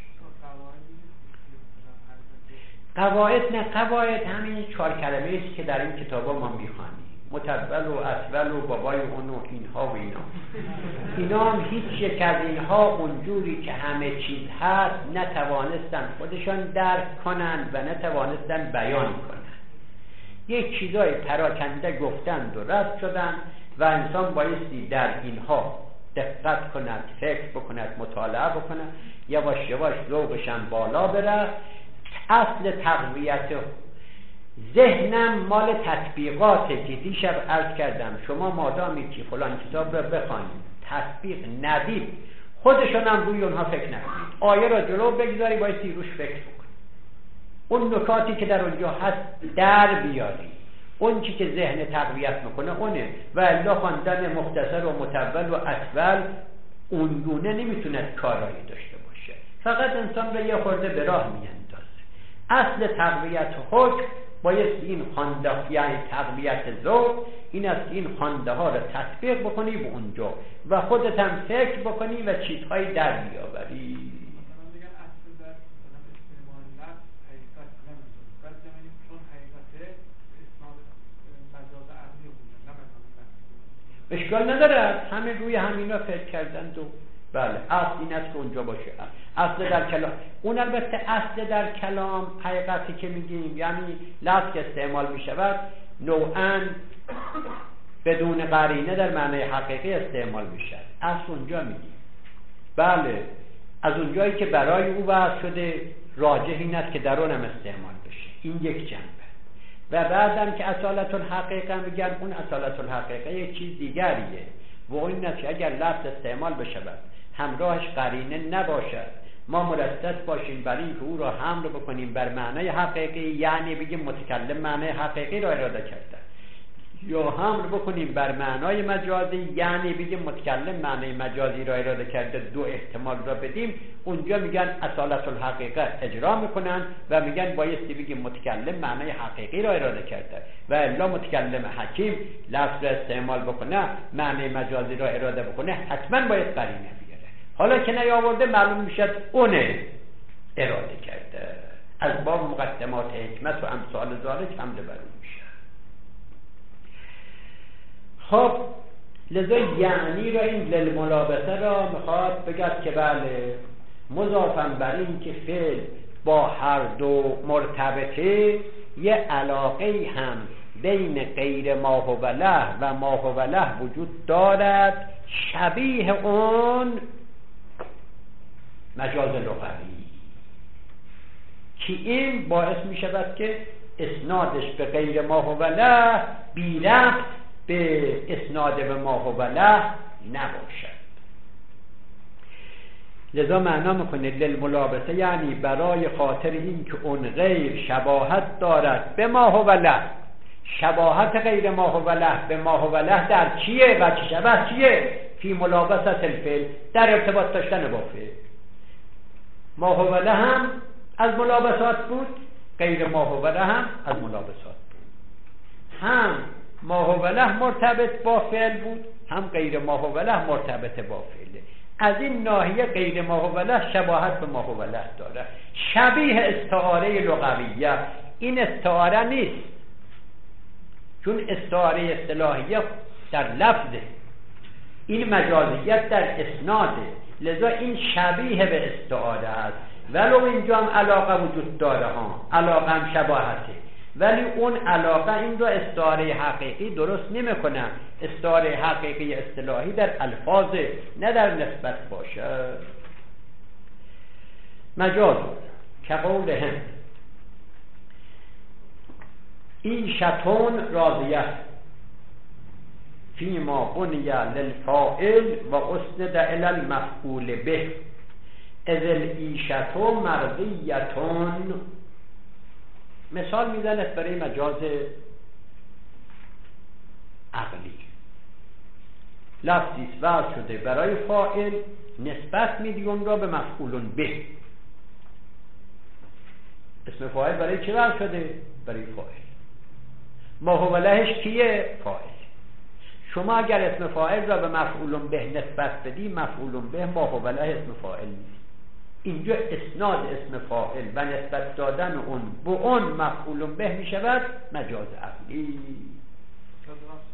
قواعد نه، قواعد همین چهار کلمه است که در این کتابا ما میخوانیم. متول و اصول و بابای اون و اینها و اینا اینا هم هیچ یک از اینها اونجوری که همه چیز هست نتوانستن خودشان درک کنند و نتوانستن بیان کنند. یک چیزای پراکنده گفتند و رد شدند و انسان بایستی در اینها دقت کند، فکر بکند، مطالعه بکند، یواش یواش ذوقشان بالا بره. اصل تقویت ذهنم مال تطبیقاته که دیشب عرض کردم. شما مادامی که فلان کتاب را بخوانید تطبیق ندید خودشون هم روی اونها فکر نکنید. آیه را جلو بگذاری بایستی روش فکر بکنید، اون نکاتی که در اونجا هست در بیاری، اون چی که ذهن تقویت میکنه اونه. و الا خواندن مختصر و متول و اصول اون گونه نمیتونه کارایی داشته باشه، فقط انسان را یه خورده به راه میاندازه. اصل تقویت حکم بایستی این خوانده، یعنی تقویت ذوق این است که این خوانده ها را تطبیق بکنی به اونجا و خودت هم فکر بکنی و چیزهایی در بیاوری. اشکال نداره، همه روی همینا فکر کردند و بله اصل این است که اونجا باشه. اصل در کلام، اون البته اصل در کلام حقیقتی که میگیم یعنی لفظ که استعمال میشود نوعاً بدون قرینه در معنی حقیقی استعمال میشه. اصل اونجا میگیم بله از اونجایی که برای او وضع شده راجح این است که در اونم استعمال بشه. این یک جنبه. و بعدم که اصالت الحقیقه میگن اون اصالت الحقیقه یک چیز دیگریه و این است که اگر لفظ استعمال بشود همراهش قرینه نباشد ما مرتب باشیم برای اینکه او را حمل بکنیم بر معنی حقیقی، یعنی بگیم متکلم معنی حقیقی را اراده کرده، یا حمل بکنیم بر معنای مجازی یعنی بگیم متکلم معنی مجازی را اراده کرده، دو احتمال را بدیم. اونجا میگن اصالت الحقیقه اجرا میکنن و میگن بایستی بگیم متکلم معنی حقیقی را اراده کرده و الا متکلم حکیم لفظ را استعمال بکنه معنی مجازی را اراده بکنه حتما باید قرینه بیاره. حالا که نیاورده معلوم میشد اونه اراده کرده. از باب مقدمات حکمت و امثال ذالک حمله بر اون میشه. خب لذا یعنی را این للملابسه را میخواد بگد که بله مضافن بر این که فعل با هر دو مرتبطه یه علاقه هم بین غیر ما هو له و ما هو له وجود دارد شبیه اون مجاز لغوی که این باعث میشود که اسنادش به غیر ما هو له بی ربط به اسناد به ما هو له نباشد. لذا معنا میکنه للملابسه یعنی برای خاطر این که اون غیر شباهت دارد به ما هو له. شباهت غیر ما هو له به ما هو له در چیه و چه شبه چیه؟ فی ملابسه الفعل، در ارتباط داشتن با فعل. ما هو له هم از ملابسات بود، غیر ما هو له هم از ملابسات بود. هم ما هو له مرتبط با فعل بود، هم غیر ما هو له مرتبط با فعل. از این ناحیه غیر ما هو له شباهت به ما هو له داره، شبیه استعاره لغویه. این استعاره نیست، چون استعاره اصطلاحیه در لفظه، این مجازیت در اسناده. لذا این شبیه به استعاره است، ولو اینجا هم علاقه وجود داره ها، علاقه هم شباهته، ولی اون علاقه این رو استعاره حقیقی درست نمیکنه. استعاره حقیقی اصطلاحی در الفاظ نه در نسبت باشه. مجاز که قولهم این شتون راضیه فیما بنی للفاعل و اسند الی المفعول به اذ العیشتو مرضیتون. مثال میزند برای مجاز عقلی. لفظی وضع شده برای فاعل، نسبت میدی اون را به مفعول به. اسم فاعل برای چه وضع شده؟ برای فاعل. ما هو لهش کیه؟ فاعل. شما اگر اسم فاعل را به مفعول به نسبت بدی، مفعول به ما هو له اسم فاعل نیست. اینجا اسناد اسم فاعل و نسبت دادن اون به اون مفعول به می شود مجاز عقلی.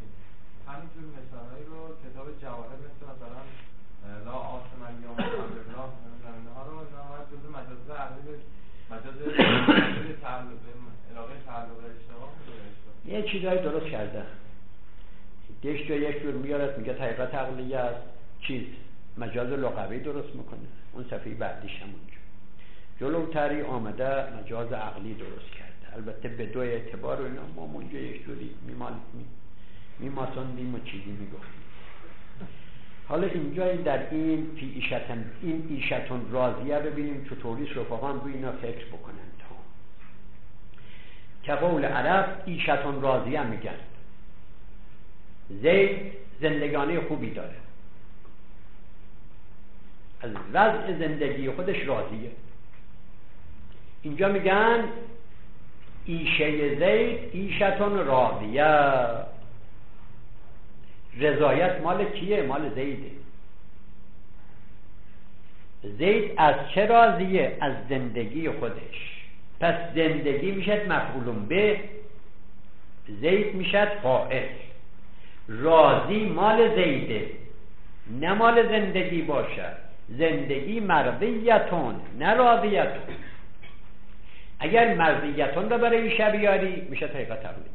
همینجور مثالایی رو کتاب جواهر مثل مثلا لا آسم الیوم الله ها رو اینا باید جزء مجاز عقلی مجاز تعلق علاقه تعلق اشتباه میشه. یه چیزایی درست کرده دیش تو یک جور میارد میگه حقیقت عقلی است، چیز مجاز لغوی درست میکنه، اون صفحه بعدیش همونجا جلوتری آمده مجاز عقلی درست کرده. البته به دو اعتبار و اینا ما اونجا یک جوری میمالیم میماسوندیم و چیزی میگفتیم. حالا اینجا در این فی ایشتن این ایشتون راضیه ببینیم چطوری رفقان روی اینا فکر بکنن. که قول عرب ایشتون راضیه میگن زید زندگانی خوبی داره، از وضع زندگی خودش راضیه. اینجا میگن ایشه زید ایشتون راضیه، رضایت مال کیه؟ مال زیده. زید از چه راضیه؟ از زندگی خودش. پس زندگی میشد مفعول به، زید میشد فاعل. راضی مال زیده نه مال زندگی باشد. زندگی مرضیتون نه راضیتون. اگر مرضیتون رو برای ایشه بیاری میشه حقیقت عقلی.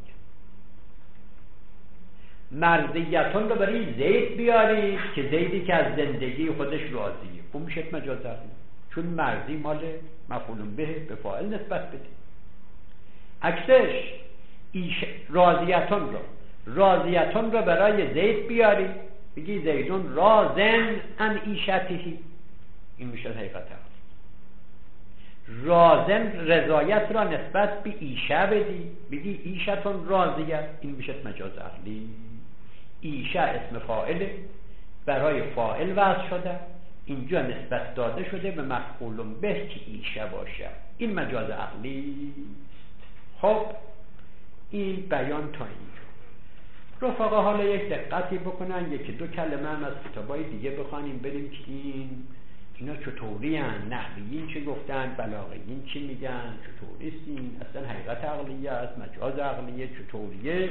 مرضیتون رو برای زید بیاری که زیدی که از زندگی خودش راضیه، اون میشه مجاز عقلی، چون مرضی مال مفعول به به فاعل نسبت بده. عکسش ایش راضیتون رو راضیتون رو برای زید بیاری بگی زیدون راضن ان ایشتهی، این میشه حقیقت عقلی. راضن رضایت را نسبت به ایشه بدی بگی ایشتون راضیه، این میشه مجاز عقلی. ایشه اسم فاعل برای فاعل وضع شده، اینجا نسبت داده شده به مفعول به که ایشه باشه، این مجاز عقلی. خب این بیان تا اینجا. رفقا حالا یک دقتی بکنن، یکی دو کلمه هم از کتابای دیگه بخوانیم بریم که این اینا چطوری هن، نحویین چه گفتن، بلاغیین چی میگن، چطوریست این، اصلا حقیقت عقلیه است، مجاز عقلیه، چطوریه.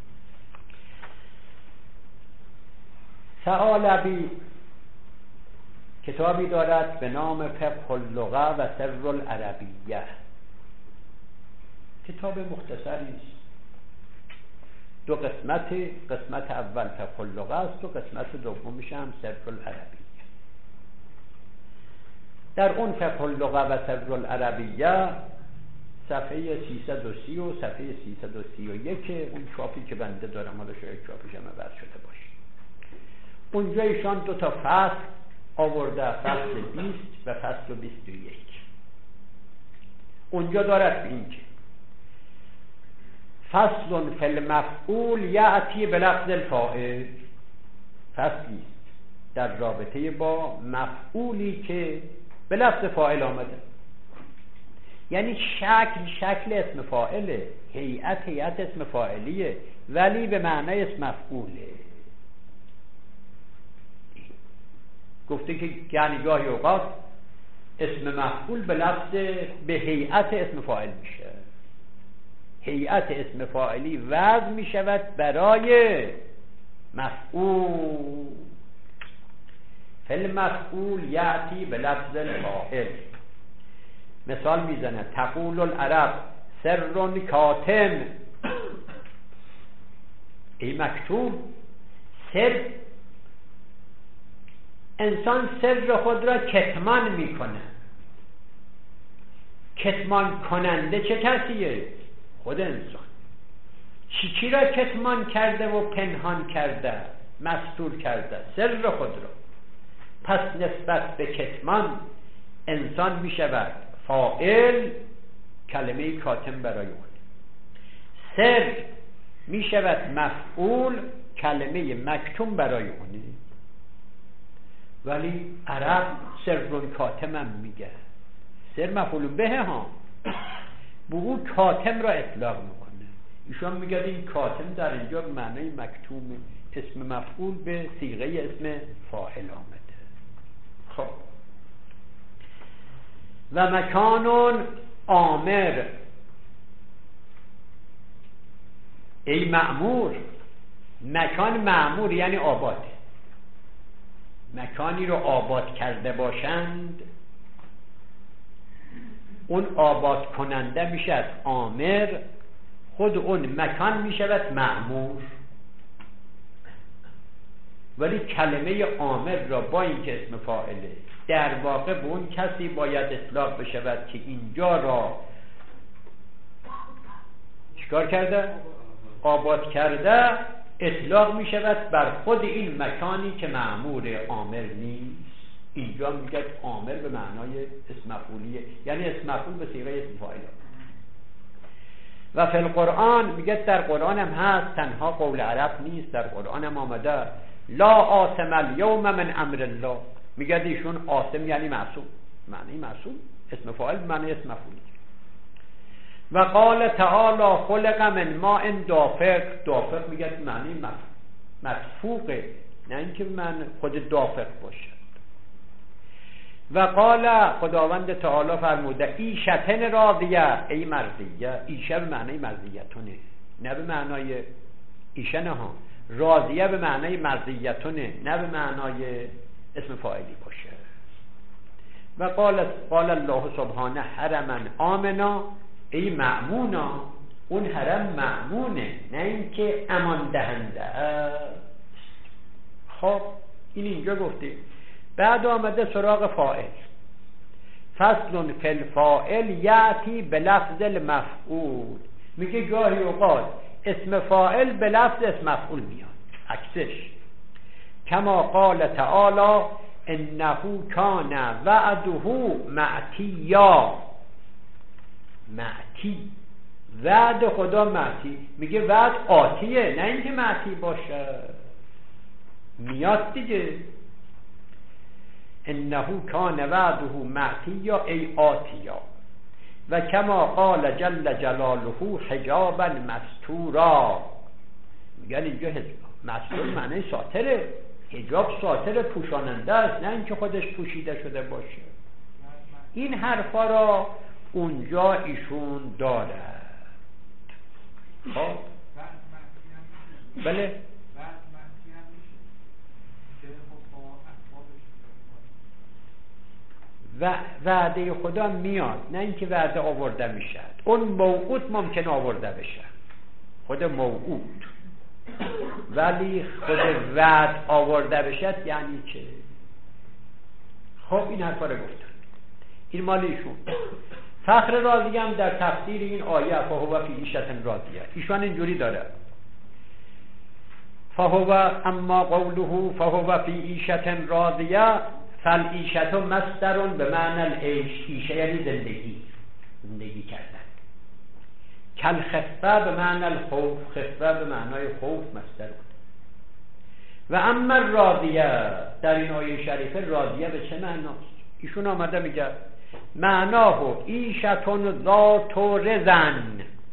ثعالبی کتابی دارد به نام فقه اللغه و سر العربیه، کتاب مختصری است، دو قسمت، قسمت اول فقه اللغه است و قسمت دومش هم سر العربیه. در اون فقه اللغه و سر العربیه صفحه سیصد و سی و صفحه سیصد و سی و یک اون چاپی که بنده دارم، حالا شاید چاپیش هم عوض شده باشه، اونجا ایشان دو تا فصل آورده، فصل بیست و فصل بیست و یک. اونجا دارد این که فصل فی المفعول یأتی بلفظ الفاعل، فصلی در رابطه با مفعولی که به لفظ فاعل آمده، یعنی شکل شکل اسم فاعله، هیئت هیئت اسم فاعلیه، ولی به معنی اسم مفعوله. گفته که یعنی گاهی اوقات اسم مفعول به لفظ به هیئت اسم فاعل میشه، هیئت اسم فاعلی وضع میشود برای مفعول. فعل مفعول یأتی به لفظ الفاعل. مثال میزنه تقول العرب سر کاتم، ای مکتوم، سر انسان سر خود را کتمان میکنه. کتمان کننده چه کسیه؟ خود انسان. چی چی را کتمان کرده و پنهان کرده، مستور کرده؟ سر خود را. پس نسبت به کتمان انسان میشود فاعل، کلمه کاتم برای اون. سر میشود مفعول، کلمه مکتوم برای اونه. ولی عرب سر کاتم هم میگه، سر مفعول به ها، به او کاتم را اطلاق میکنه. ایشان میگه این کاتم در اینجا به معنی مکتوم، اسم مفعول به صیغه اسم فاعل آمده. خب و مکانون آمر، ای مأمور، مکان معمور یعنی آباد، مکانی رو آباد کرده باشند، اون آباد کننده میشد آمر، خود اون مکان میشود معمور. ولی کلمه آمر را با اینکه اسم فاعله در واقع به اون کسی باید اطلاق بشود که اینجا را چیکار کرده؟ آباد کرده. اطلاق می شود بر خود این مکانی که معمور آمر نیست. اینجا میگه آمر به معنای اسم مفعولیه، یعنی اسم مفعول به صیغه اسم فاعل. و فی القرآن میگه در قرآن هم هست، تنها قول عرب نیست، در قرآن هم آمده لا آثم الیوم من امر الله. میگه ایشون آثم یعنی معصوم، معنی معصوم اسم فاعل معنی اسم مفعول. و قال تعالی خلق من ماء دافق. دافق میگه معنی مدفوقه، نه اینکه من خود دافق باشه. و قال خداوند تعالی فرموده ایشتن راضیه، ای مرضیه. ایشه به معنی مرضیتونه، نه به معنای ایشه، نه ها، راضیه به معنی مرضیتونه، نه به معنای اسم فاعلی باشه. و قال قال الله سبحانه حرما آمنا، ای مأمونا. اون حرم مأمونه، نه اینکه امان دهنده است. خب این اینجا گفته. بعد آمده سراغ فاعل. فصل فی الفاعل یأتی به لفظ المفعول. میگه گاهی اوقات اسم فاعل به لفظ اسم مفعول میاد، عکسش. کما قال تعالی انه کان وعده مأتیا. مأتی، وعد خدا مأتی. میگه وعد آتیه، نه اینکه مأتی باشه، میاد دیگه. انه کان وعده مأتیا ای آتیا. و کما قال جل جلاله حجابا مستورا. میگن اینجا مستور معنی ساتره، حجاب ساتر پوشاننده است، نه اینکه خودش پوشیده شده باشه. این حرفا را اونجا ایشون دارد. خب بله و وعده خدا میاد، نه اینکه وعده آورده میشد. اون موعود ممکن آورده بشه، خود موعود، ولی خود وعد آورده بشد یعنی چه؟ خب این حرفا رو گفتن، این مال ایشون. فخر رازی هم در تفسیر این آیه فهو فی عیشة راضیه ایشان اینجوری داره فهو اما قوله فهو فی عیشة راضیه فالعیشة مصدر به معنی العیش. عیشه یعنی زندگی، زندگی کردن. کل خفه به معنی الخوف، خفه به معنای خوف مصدر بود. و اما راضیه در این آیه شریفه راضیه به چه معناست؟ ایشون آمده میگه معناه عیشتون ذات رزن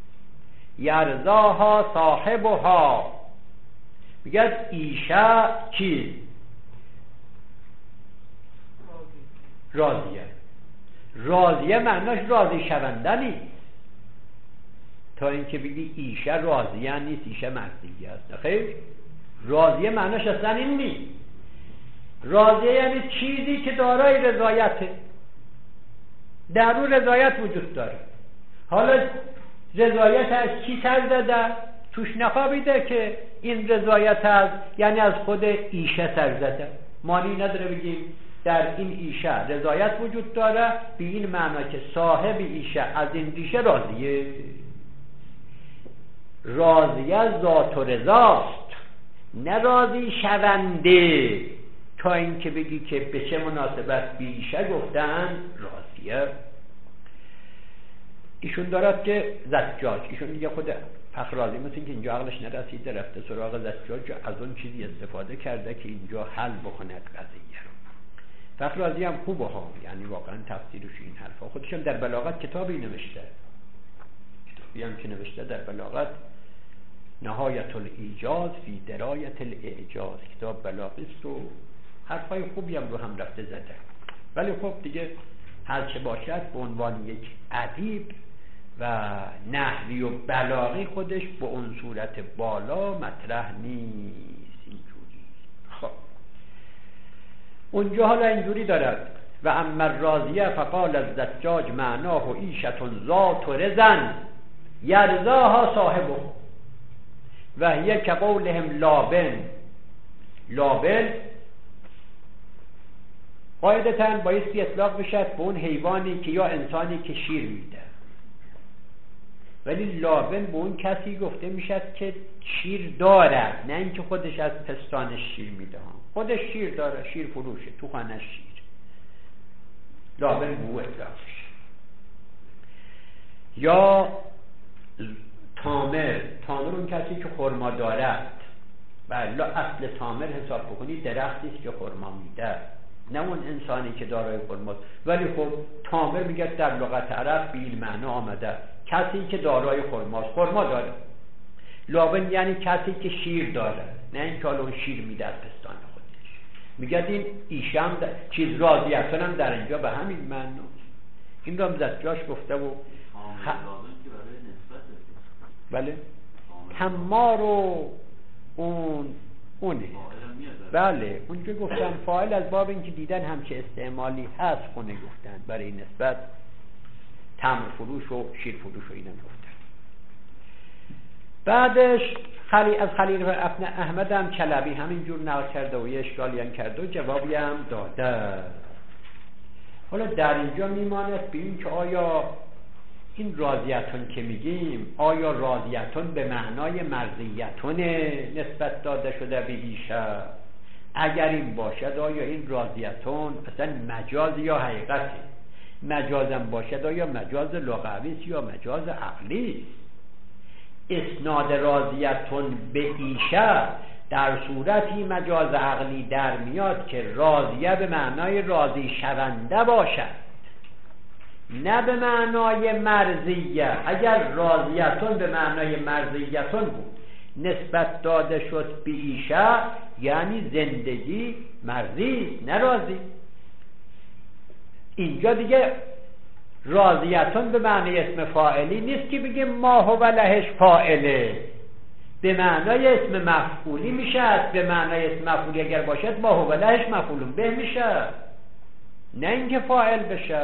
یرزاها صاحبها. میگه عیشه چی؟ راضیه. راضیه معناش راضی شونده نیست، تا اینکه بگی ایشه راضیه نیست، ایشه مرضیه است. خیر، راضیه معناش اصلا این نیست. راضیه یعنی چیزی که دارای رضایته، در اون رضایت وجود داره. حالا رضایت از کی سر زده؟ توش نخوابیده که این رضایت از یعنی از خود ایشه سر زده. معنی نداره بگیم در این ایشه رضایت وجود داره، به این معنا که صاحب ایشه از این ایشه راضیه. راضیه ذات و رضاست، نه راضی شونده. تا اینکه بگی که به چه مناسبت بیشه گفتن راضیه. ایشون دارد که زجاج، ایشون دیگه خود فخر رازی مثل که اینجا عقلش نرسیده، رفته سراغ زجاج از اون چیزی استفاده کرده که اینجا حل بکنه قضیه رو. فخر رازی هم خوبه ها، یعنی واقعا تفسیرش این حرفا. خودش هم در بلاغت کتابی نوشته، کتابی هم که نوشته در بلاغت نهایت الایجاز فی درایت الاعجاز، کتاب بلاغیست و حرفای خوبی هم رو هم رفته زده. ولی خب دیگه هر چه باشد به عنوان یک ادیب و نحوی و بلاغی خودش به اون صورت بالا مطرح نیست. اینجوری خب اونجا حالا اینجوری دارد و اما الرازیه فقال از زجاج معناه عیشتون ذات و رزن یرزاها صاحبه و هی که قولهم لابن. لابن قاعدتاً بایستی اطلاق بشد به اون حیوانی که یا انسانی که شیر میده، ولی لابن به اون کسی گفته میشد که شیر دارد، نه اینکه خودش از پستانش شیر میده. خودش شیر داره، شیر فروشه، تو خانه‌اش شیر. لابن به او اطلاق بشه. یا تامر. تامر اون کسی که خرما دارد. بله اصل تامر حساب بکنی درختی است که خرما میده، نه اون انسانی که دارای خرما. ولی خب تامر میگه در لغت عرب به این معنا آمده کسی که دارای خرماست، خرما داره. لابن یعنی کسی که شیر داره، نه اینکه حالا اون شیر میده از پستان خودش. میگه این ایشم چیز راضیتون هم در اینجا به همین معنا. این رو هم زجاج گفته و خ... بله تمار و اون اونه. بله اونجا گفتن فاعل از باب اینکه دیدن همچه استعمالی هست خونه گفتن برای این نسبت تمر فروش و شیر فروش و اینم گفتن. بعدش خلی از خلیل ابن احمد هم چلبی همینجور نقل کرده و یه اشکالی هم کرده و جوابی هم داده. حالا در اینجا میماند به این که آیا این راضیتون که میگیم آیا راضیتون به معنای مرضیتون نسبت داده شده به ایشه؟ اگر این باشد آیا این راضیتون اصلا مجاز یا حقیقته؟ مجازم باشد آیا مجاز لغوی است یا مجاز عقلی است؟ اسناد راضیتون به ایشه در صورتی مجاز عقلی در میاد که راضیه به معنای راضی شونده باشد، نه به معنای مرضیه. اگر راضیتون به معنای مرضیتون بود نسبت داده شد به ایشه یعنی زندگی مرضی نه راضی. اینجا دیگه راضیتون به معنی اسم فاعلی نیست که بگیم ما هو لهش فاعله، به معنای اسم مفعولی میشه. به معنای اسم مفعولی اگر باشد ما هو لهش مفعولون به میشه، نه اینکه فاعل بشه.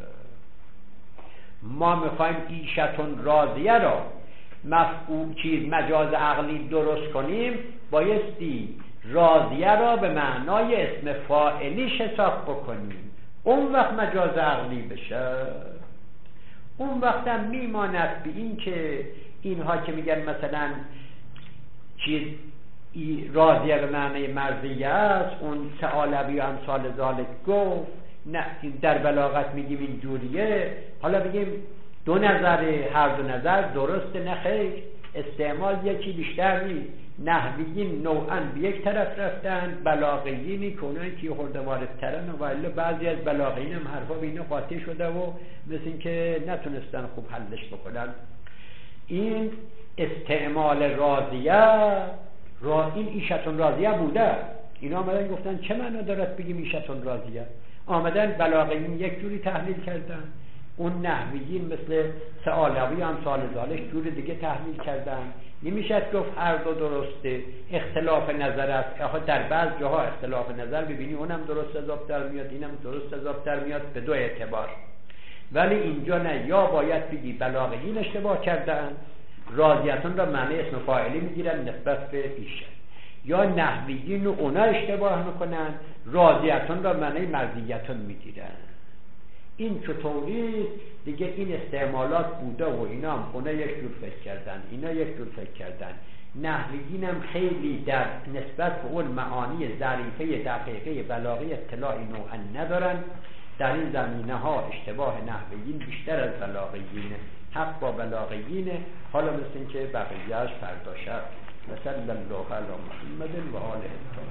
ما میخوایم ایشتون راضیه را مفعول چیز مجاز عقلی درست کنیم، بایستی راضیه را به معنای اسم فاعلیش حساب بکنیم، اون وقت مجاز عقلی بشه. اون وقت هم میماند به این که اینها که میگن مثلا چیز راضیه به معنای مرضیه است، اون تعالوی و امثال ذالک گفت نه در بلاغت میگیم این جوریه. حالا بگیم دو نظر، هر دو نظر درسته نه خیر، استعمال یکی بیشتر نیست. نحویین نوعاً به یک طرف رفتن، بلاغیینی که اونایی که خورده واردترن و الا بعضی از بلاغیین هم حرفا به اینو قاطع شده و مثل این که نتونستن خوب حلش بکنن. این استعمال راضیه را این ایشتون راضیه بوده. اینا آمدن گفتن چه معنا دارد بگیم ایشتون راضیه؟ آمدن بلاغیین یک جوری تحلیل کردن، اون نحویین مثل سعالوی هم سال زالش جور دیگه تحلیل کردن. نمیشد گفت هر دو درسته، اختلاف نظر است. آخه در بعض جاها اختلاف نظر ببینی اونم درست حساب در میاد اینم درست حساب در میاد به دو اعتبار. ولی اینجا نه، یا باید بگی بلاغیین اشتباه کردن، راضیتون را معنی اسم فاعلی میگیرن نسبت به ایشه، یا نحویین و اونا اشتباه میکنن راضیتون را معنی مرضیتون میگیرن. این چطوری دیگه این استعمالات بوده و اینا هم اونا یک جور فکر کردن اینا یک جور فکر کردن. نحویین هم خیلی در نسبت به اون معانی ظریفه دقیقه بلاغی اطلاعی نوعا ندارن. در این زمینه ها اشتباه نحویین بیشتر از بلاغیینه، حق با بلاغیینه. حالا مثل این که بقیهش فردا شب مثلا الله علی محمد و آله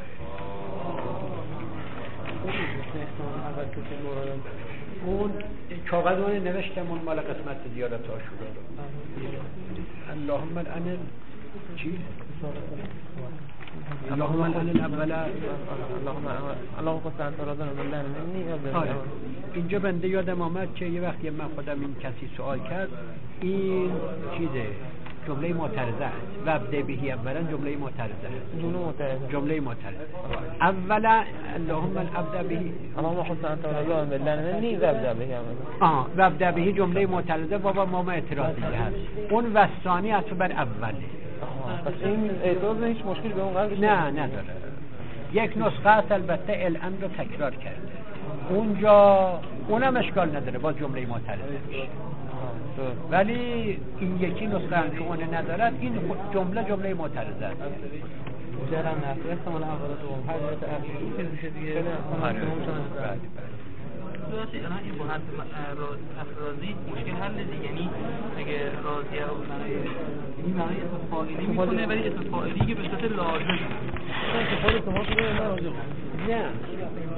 الطاهرین. اون کاغذ اون نوشتم اون مال قسمت زیارت عاشورا رو. اللهم الان چی؟ اللهم الان الاول اللهم اللهم قصد انت را دارم من آره. اینجا بنده یادم آمد که یه وقتی من خودم این کسی سوال کرد این چیزه جمله معترضه است و ابدا بهی اولا جمله معترضه است جمله معترضه جمله معترضه اولا اللهم الابدا بهی اللهم قصد انت را دارم من نی و ابدا بهی آه و ابدا بهی جمله معترضه و با ما اعتراضی هست اون وثانی از بر اوله پس این اعتراض هیچ مشکلی به اون قلبش نه نداره یک نسخه است البته الان رو تکرار کرده اونجا اونم اشکال نداره با جمله معترضه میشه ولی این یکی نسخه هم که اون ندارد این جمله جمله معترضه است جرم نفسه احتمال اول دوم هر جهت اخیری که میشه دیگه درسته الان این با حرف افرازی مشکل حل دیگه یعنی اگه راضیه رو برای این برای اسم فاعلی میکنه ولی اسم فاعلی که به صورت لازم که خود شما شده نه راضی نه